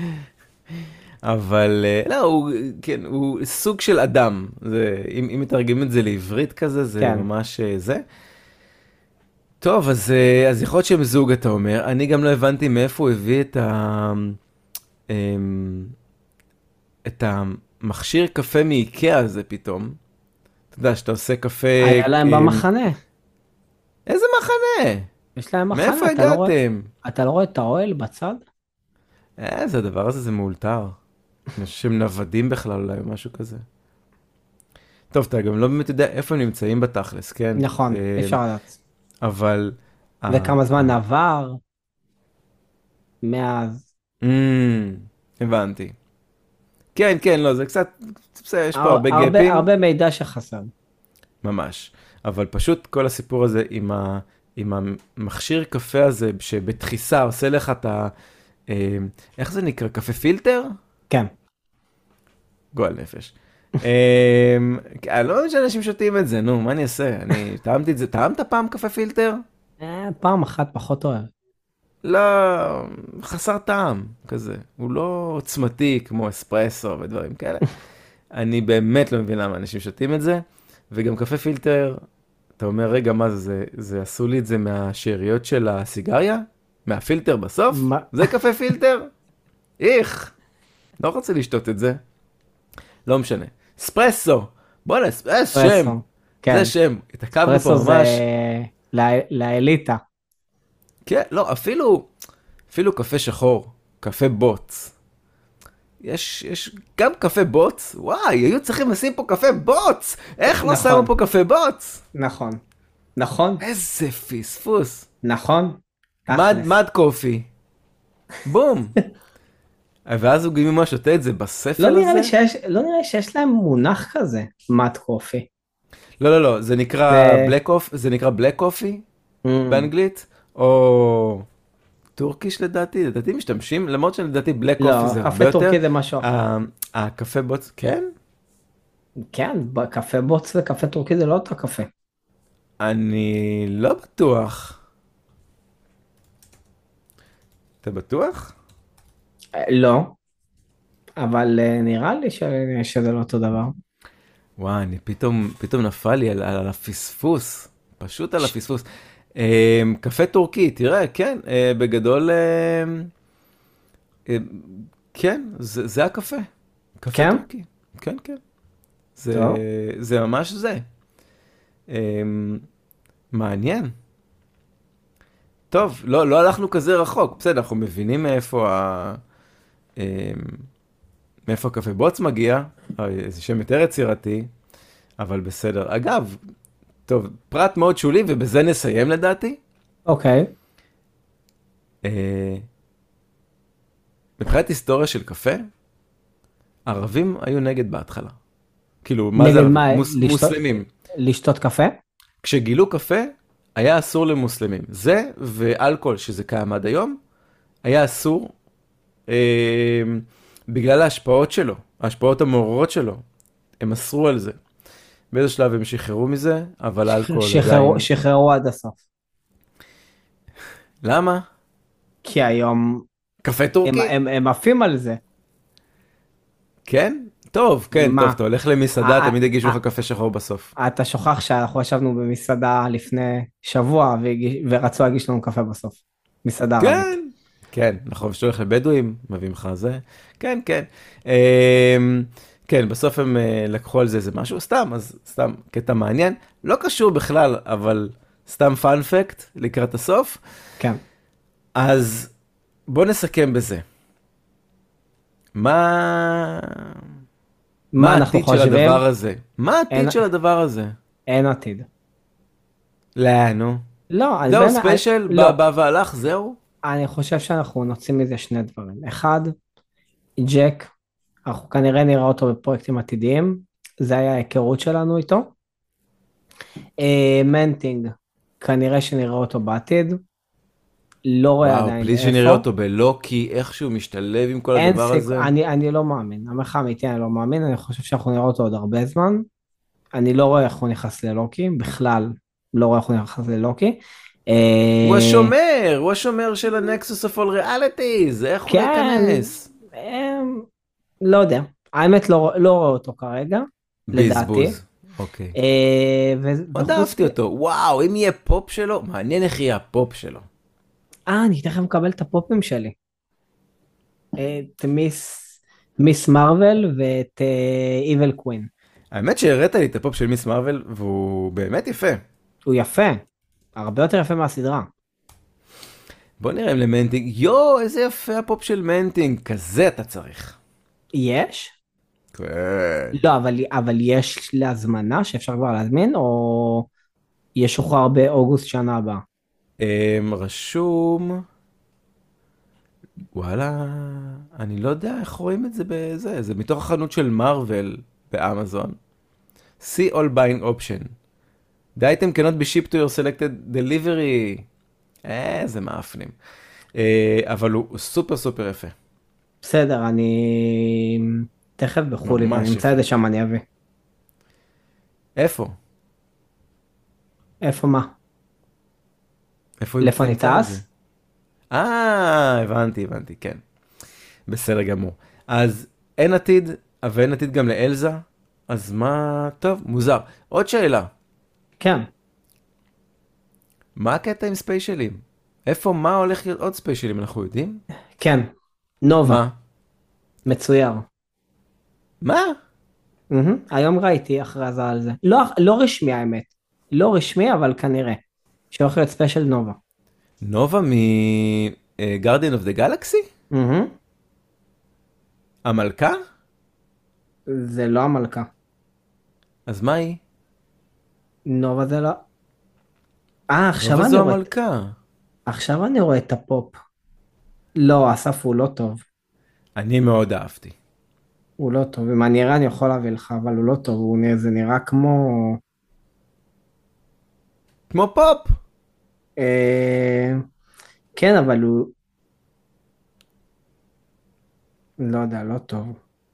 Speaker 1: אבל אה, לא, הוא, כן, הוא סוג של אדם. זה, אם, אם מתרגמים את זה לעברית כזה, זה
Speaker 2: כן.
Speaker 1: ממש אה, זה. טוב, אז, אה, אז יכול להיות שהם זוג, אתה אומר. אני גם לא הבנתי מאיפה הוא הביא את ה... אמ, את המכשיר קפה מאיקאה הזה פתאום. אתה יודע, שאתה עושה קפה...
Speaker 2: היה להם
Speaker 1: אמ,
Speaker 2: במחנה.
Speaker 1: איזה מחנה?
Speaker 2: יש להם
Speaker 1: מאיפה
Speaker 2: מחנה, אתה לא רואה,
Speaker 1: הגעתם?
Speaker 2: אתה לא רואה את האוהל בצד?
Speaker 1: איזה הדבר הזה זה מאולתר. אני חושב שהם נוודים בכלל אולי או משהו כזה. טוב, אתה גם לא באמת יודע איפה הם נמצאים בתכלס, כן?
Speaker 2: נכון,
Speaker 1: אה,
Speaker 2: אפשר לדעת.
Speaker 1: אבל... ה-
Speaker 2: וכמה זמן
Speaker 1: ה-
Speaker 2: עבר מאז.
Speaker 1: אמ, הבנתי. כן, כן, לא, זה קצת... בסדר, יש פה
Speaker 2: הר-
Speaker 1: הרבה
Speaker 2: הרבה,
Speaker 1: גפים.
Speaker 2: הרבה מידע שחסר.
Speaker 1: ממש. אבל פשוט כל הסיפור הזה עם, ה, עם המכשיר קפה הזה, שבדחיסה עושה לך את ה... אה, איך זה נקרא? קפה פילטר?
Speaker 2: כן.
Speaker 1: גועל נפש. אה, אני לא יודע שאנשים שותים את זה, נו, מה אני אעשה? אני טעמתי את זה. טעמת פעם קפה פילטר?
Speaker 2: אה, פעם אחת פחות אוהב.
Speaker 1: לא, חסר טעם כזה. הוא לא עוצמתי כמו אספרסו ודברים כאלה. אני באמת לא מבין למה אנשים שותים את זה. וגם קפה פילטר, אתה אומר, רגע, מה זה, זה, זה עשו לי את זה מהשאריות של הסיגריה? מהפילטר בסוף?
Speaker 2: מה?
Speaker 1: זה קפה פילטר? איך? לא רוצה לשתות את זה. לא משנה. ספרסו! בוא'נה, זה שם.
Speaker 2: אספרסו. כן.
Speaker 1: זה שם. התעכבנו פה
Speaker 2: אספרסו זה
Speaker 1: ממש.
Speaker 2: לא- לאליטה.
Speaker 1: כן, לא, אפילו, אפילו קפה שחור, קפה בוץ. יש, יש גם קפה בוץ? וואי, היו צריכים לשים פה קפה בוץ! איך לא
Speaker 2: נכון.
Speaker 1: שמו פה קפה בוץ?
Speaker 2: נכון. נכון?
Speaker 1: איזה פספוס.
Speaker 2: נכון?
Speaker 1: מד,
Speaker 2: תכלס.
Speaker 1: מד קופי. בום. ואז הוא גם ממש שותה את זה בספל
Speaker 2: לא
Speaker 1: הזה?
Speaker 2: נראה לי שיש, לא נראה לי שיש להם מונח כזה, מאט קופי.
Speaker 1: לא, לא, לא, זה נקרא
Speaker 2: זה-
Speaker 1: בלק קופי, זה נקרא בלק קופי
Speaker 2: Mm.
Speaker 1: באנגלית, או טורקיש לדעתי, לדעתי משתמשים, למרות שלדעתי בלק
Speaker 2: לא,
Speaker 1: קופי זה הרבה
Speaker 2: קפה
Speaker 1: יותר.
Speaker 2: טורקי זה משהו אחר.
Speaker 1: ה- הקפה בוץ, כן?
Speaker 2: כן, קפה בוץ וקפה טורקי זה לא אותו קפה.
Speaker 1: אני לא בטוח. אתה בטוח?
Speaker 2: אה, לא, אבל אה, נראה לי ש- שזה לא אותו דבר.
Speaker 1: וואי, אני פתאום, פתאום נפל לי על, על הפספוס, פשוט על הפספוס. אה, קפה טורקי, תראה, כן, אה, בגדול, אה, אה, כן, זה, זה הקפה. קפה
Speaker 2: כן?
Speaker 1: טורקי, כן, כן. זה,
Speaker 2: טוב.
Speaker 1: זה ממש זה. אה, מעניין. טוב, לא, לא הלכנו כזה רחוק, בסדר, אנחנו מבינים מאיפה ה... אה, מאיפה הקפה בוץ מגיע, איזה שם יותר יצירתי, אבל בסדר. אגב, טוב, פרט מאוד שולי, ובזה נסיים לדעתי.
Speaker 2: אוקיי.
Speaker 1: אה, מבחינת היסטוריה של קפה, ערבים היו נגד בהתחלה. כאילו, מה
Speaker 2: נגד
Speaker 1: זה
Speaker 2: מה?
Speaker 1: ערבים? מוס,
Speaker 2: לשתות-
Speaker 1: מוסלמים.
Speaker 2: לשתות קפה?
Speaker 1: כשגילו קפה, היה אסור למוסלמים. זה ואלכוהול, שזה קיים עד היום, היה אסור אה, בגלל ההשפעות שלו, ההשפעות המעוררות שלו. הם אסרו על זה. באיזה שלב הם שחררו מזה, אבל אלכוהול
Speaker 2: שחררו-
Speaker 1: עדיין...
Speaker 2: שחררו עד הסוף.
Speaker 1: למה?
Speaker 2: כי היום
Speaker 1: קפה
Speaker 2: הם-
Speaker 1: טורקי?
Speaker 2: הם הם עפים על זה.
Speaker 1: כן? טוב, כן,
Speaker 2: מה?
Speaker 1: טוב, אתה הולך למסעדה,
Speaker 2: אה,
Speaker 1: תמיד יגישו
Speaker 2: אה.
Speaker 1: לך קפה שחור בסוף.
Speaker 2: אתה שוכח שאנחנו ישבנו במסעדה לפני שבוע והגיש- ורצו להגיש לנו קפה בסוף. מסעדה ערבית.
Speaker 1: כן, כן, נכון, כשאתה הולך לבדואים, מביאים לך זה. כן, כן. אמ, כן, בסוף הם אה, לקחו על זה איזה משהו, סתם, אז סתם קטע מעניין. לא קשור בכלל, אבל סתם פאנפקט לקראת הסוף.
Speaker 2: כן.
Speaker 1: אז בוא נסכם בזה. מה...
Speaker 2: מה אנחנו
Speaker 1: העתיד של
Speaker 2: חושבים?
Speaker 1: הדבר הזה? מה העתיד
Speaker 2: אין-
Speaker 1: של הדבר הזה?
Speaker 2: אין עתיד.
Speaker 1: לא, נו.
Speaker 2: לא, אז
Speaker 1: זהו
Speaker 2: בין-
Speaker 1: ספיישל,
Speaker 2: לא,
Speaker 1: בא בא והלך, זהו?
Speaker 2: אני חושב שאנחנו נוציא מזה שני דברים. אחד, ג'ק, אנחנו כנראה נראה אותו בפרויקטים עתידיים, זה היה ההיכרות שלנו איתו. אה, מנטינג, כנראה שנראה אותו בעתיד, לא רואה
Speaker 1: וואו,
Speaker 2: עדיין
Speaker 1: בלי שנראה אותו בלוקי, איכשהו משתלב עם כל
Speaker 2: אין
Speaker 1: הדבר
Speaker 2: סיכוי,
Speaker 1: הזה.
Speaker 2: אני, אני לא מאמין, המחאה אמיתי אני לא מאמין, אני חושב שאנחנו נראה אותו עוד הרבה זמן, אני לא רואה איך הוא נכנס ללוקי, בכלל לא רואה איך הוא נכנס ללוקי.
Speaker 1: הוא
Speaker 2: אה,
Speaker 1: השומר, הוא השומר של הנקסוס of all realities, איך הוא
Speaker 2: כן.
Speaker 1: ייכנס?
Speaker 2: אמ, לא יודע, האמת לא, לא רואה אותו כרגע, לדעתי.
Speaker 1: בזבוז. אוקיי.
Speaker 2: אה, ו-
Speaker 1: מאוד
Speaker 2: וחוץ-
Speaker 1: אהבתי אותו, וואו, אם יהיה פופ שלו, מעניין איך יהיה הפופ שלו.
Speaker 2: אה, אני תכף מקבל את הפופים שלי. אה, את מיס, מיס מרוויל ואת איבל קווין.
Speaker 1: האמת שהראית לי את הפופ של מיס מרוויל, והוא באמת יפה.
Speaker 2: הוא יפה. הרבה יותר יפה מהסדרה.
Speaker 1: בוא נראה אם למנטינג, יו, איזה יפה הפופ של מנטינג, כזה אתה צריך.
Speaker 2: יש?
Speaker 1: כן.
Speaker 2: לא, אבל, אבל יש להזמנה שאפשר כבר להזמין, או ישוחרר באוגוסט שנה הבאה?
Speaker 1: אמ, רשום, וואלה, אני לא יודע איך רואים את זה בזה, זה מתוך החנות של מרוול באמזון. See all buying option. The item cannot be shipped to your selected delivery. אה, זה מאפנים. אה, אבל הוא סופר סופר יפה.
Speaker 2: בסדר, אני תכף בחול, אם אני אמצא את זה שם אני אביא.
Speaker 1: איפה?
Speaker 2: איפה מה?
Speaker 1: איפה
Speaker 2: לאיפה אני טס?
Speaker 1: אה, הבנתי, הבנתי, כן. בסדר גמור. אז אין עתיד, אבל אין עתיד גם לאלזה, אז מה, טוב, מוזר. עוד שאלה.
Speaker 2: כן.
Speaker 1: מה הקטע עם ספיישלים? איפה, מה הולך להיות עוד ספיישלים, אנחנו יודעים?
Speaker 2: כן, נובה.
Speaker 1: מה?
Speaker 2: מצויר.
Speaker 1: מה?
Speaker 2: Mm-hmm. היום ראיתי הכרזה על זה. לא, לא רשמי האמת. לא רשמי, אבל כנראה. שהולך להיות ספיישל נובה.
Speaker 1: נובה מ-Guardian of the Galaxy?
Speaker 2: Mm-hmm.
Speaker 1: המלכה?
Speaker 2: זה לא המלכה.
Speaker 1: אז מה היא?
Speaker 2: נובה זה לא... אה, עכשיו
Speaker 1: נובה
Speaker 2: אני
Speaker 1: זו
Speaker 2: רואה...
Speaker 1: המלכה.
Speaker 2: עכשיו אני רואה את הפופ. לא, אסף הוא לא טוב.
Speaker 1: אני מאוד אהבתי.
Speaker 2: הוא לא טוב. אם אני אראה אני יכול להביא לך, אבל הוא לא טוב. הוא נראה, זה נראה כמו...
Speaker 1: כמו פופ.
Speaker 2: אה... כן, אבל הוא... לא יודע, לא טוב.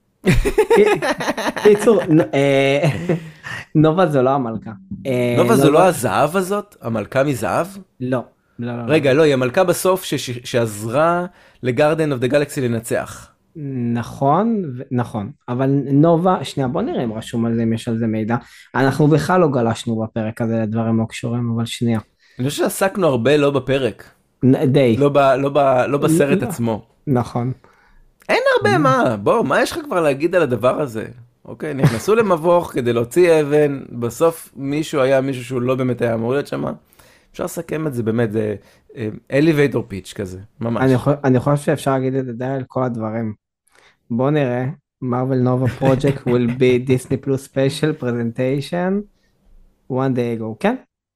Speaker 2: קיצור, אה, נובה זו לא המלכה. אה,
Speaker 1: נובה זו לא הזהב הזאת? המלכה מזהב?
Speaker 2: לא. לא, לא,
Speaker 1: רגע, לא, היא המלכה בסוף שש- שעזרה לגארדן אוף דה גלקסי לנצח.
Speaker 2: נכון, ו- נכון, אבל נובה, שנייה, בוא נראה אם רשום על זה, אם יש על זה מידע. אנחנו בכלל לא גלשנו בפרק הזה לדברים לא קשורים, אבל שנייה.
Speaker 1: אני חושב שעסקנו הרבה לא בפרק.
Speaker 2: נ- די,
Speaker 1: לא, ב, לא, ב, לא בסרט
Speaker 2: לא.
Speaker 1: עצמו.
Speaker 2: נכון.
Speaker 1: אין הרבה מה, בוא, מה יש לך כבר להגיד על הדבר הזה? אוקיי, נכנסו למבוך כדי להוציא אבן, בסוף מישהו היה מישהו שהוא לא באמת היה אמור להיות שם. אפשר לסכם את זה באמת, זה elevator pitch כזה, ממש.
Speaker 2: אני חושב, אני חושב שאפשר להגיד את זה די על כל הדברים. בוא נראה, Marvel Nova Project will be Disney Plus special presentation one day ago, כן?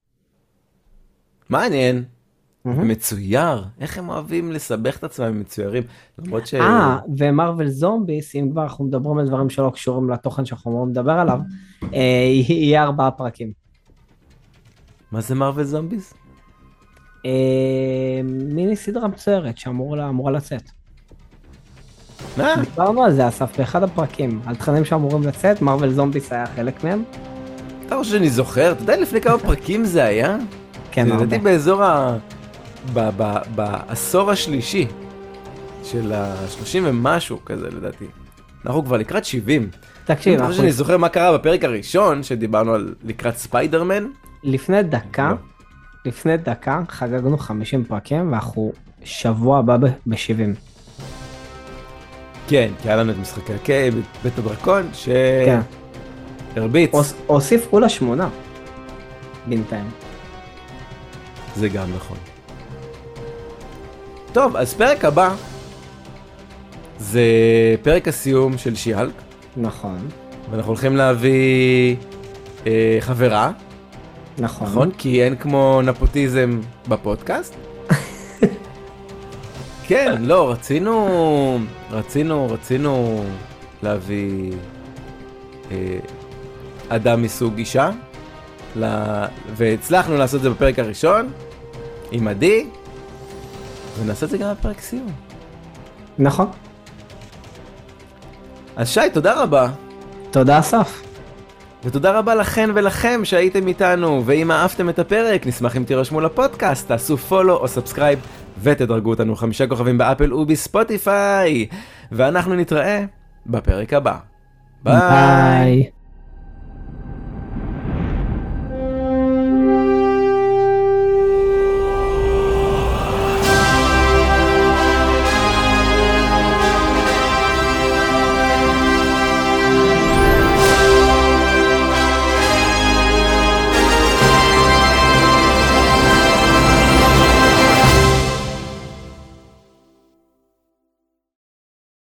Speaker 1: מעניין.
Speaker 2: Mhm.
Speaker 1: מצויר, איך הם אוהבים לסבך את עצמם עם מצוירים, למרות ש...
Speaker 2: אה, ומרוויל זומביס, אם כבר אנחנו מדברים על דברים שלא קשורים לתוכן שאנחנו אמורים לדבר עליו, אה, יהיה ארבעה פרקים.
Speaker 1: מה זה מרוויל זומביס?
Speaker 2: אה, מיני סדרה מצוירת שאמורה לצאת.
Speaker 1: מה?
Speaker 2: דיברנו על זה, אסף, באחד הפרקים, על תכנים שאמורים לצאת, מרוויל זומביס היה חלק מהם.
Speaker 1: אתה חושב שאני זוכר? אתה יודע לפני כמה פרקים זה היה?
Speaker 2: כן, הרבה.
Speaker 1: לדעתי באזור ה... ב- ב- בעשור השלישי של ה-שלושים ומשהו כזה לדעתי. אנחנו כבר לקראת שבעים.
Speaker 2: תקשיב,
Speaker 1: אני חושב
Speaker 2: אנחנו
Speaker 1: שאני זוכר מה קרה בפרק הראשון שדיברנו על לקראת ספיידרמן.
Speaker 2: לפני דקה,
Speaker 1: לא.
Speaker 2: לפני דקה חגגנו חמישים פרקים, ואנחנו שבוע הבא ב-שבעים.
Speaker 1: כן, כי היה לנו את משחקי הקיי, בית הדרקון,
Speaker 2: כן.
Speaker 1: שהרביץ.
Speaker 2: הוסיפו לה שמונה. בינתיים.
Speaker 1: זה גם נכון. טוב, אז פרק הבא זה פרק הסיום של שיהלק,
Speaker 2: נכון.
Speaker 1: ואנחנו הולכים להביא אה, חברה,
Speaker 2: נכון.
Speaker 1: נכון? כי אין כמו נפוטיזם בפודקאסט. כן, לא, רצינו, רצינו, רצינו להביא אה, אדם מסוג אישה, לה, והצלחנו לעשות את זה בפרק הראשון, עם עדי, ונעשה את זה גם בפרק סיום.
Speaker 2: נכון.
Speaker 1: אז שי, תודה רבה.
Speaker 2: תודה אסף.
Speaker 1: ותודה רבה לכן ולכם שהייתם איתנו, ואם אהבתם את הפרק, נשמח אם תירשמו לפודקאסט, תעשו פולו או סאבסקרייב, ותדרגו אותנו חמישה כוכבים באפל ובספוטיפיי. ואנחנו נתראה בפרק הבא. ביי.
Speaker 2: ביי.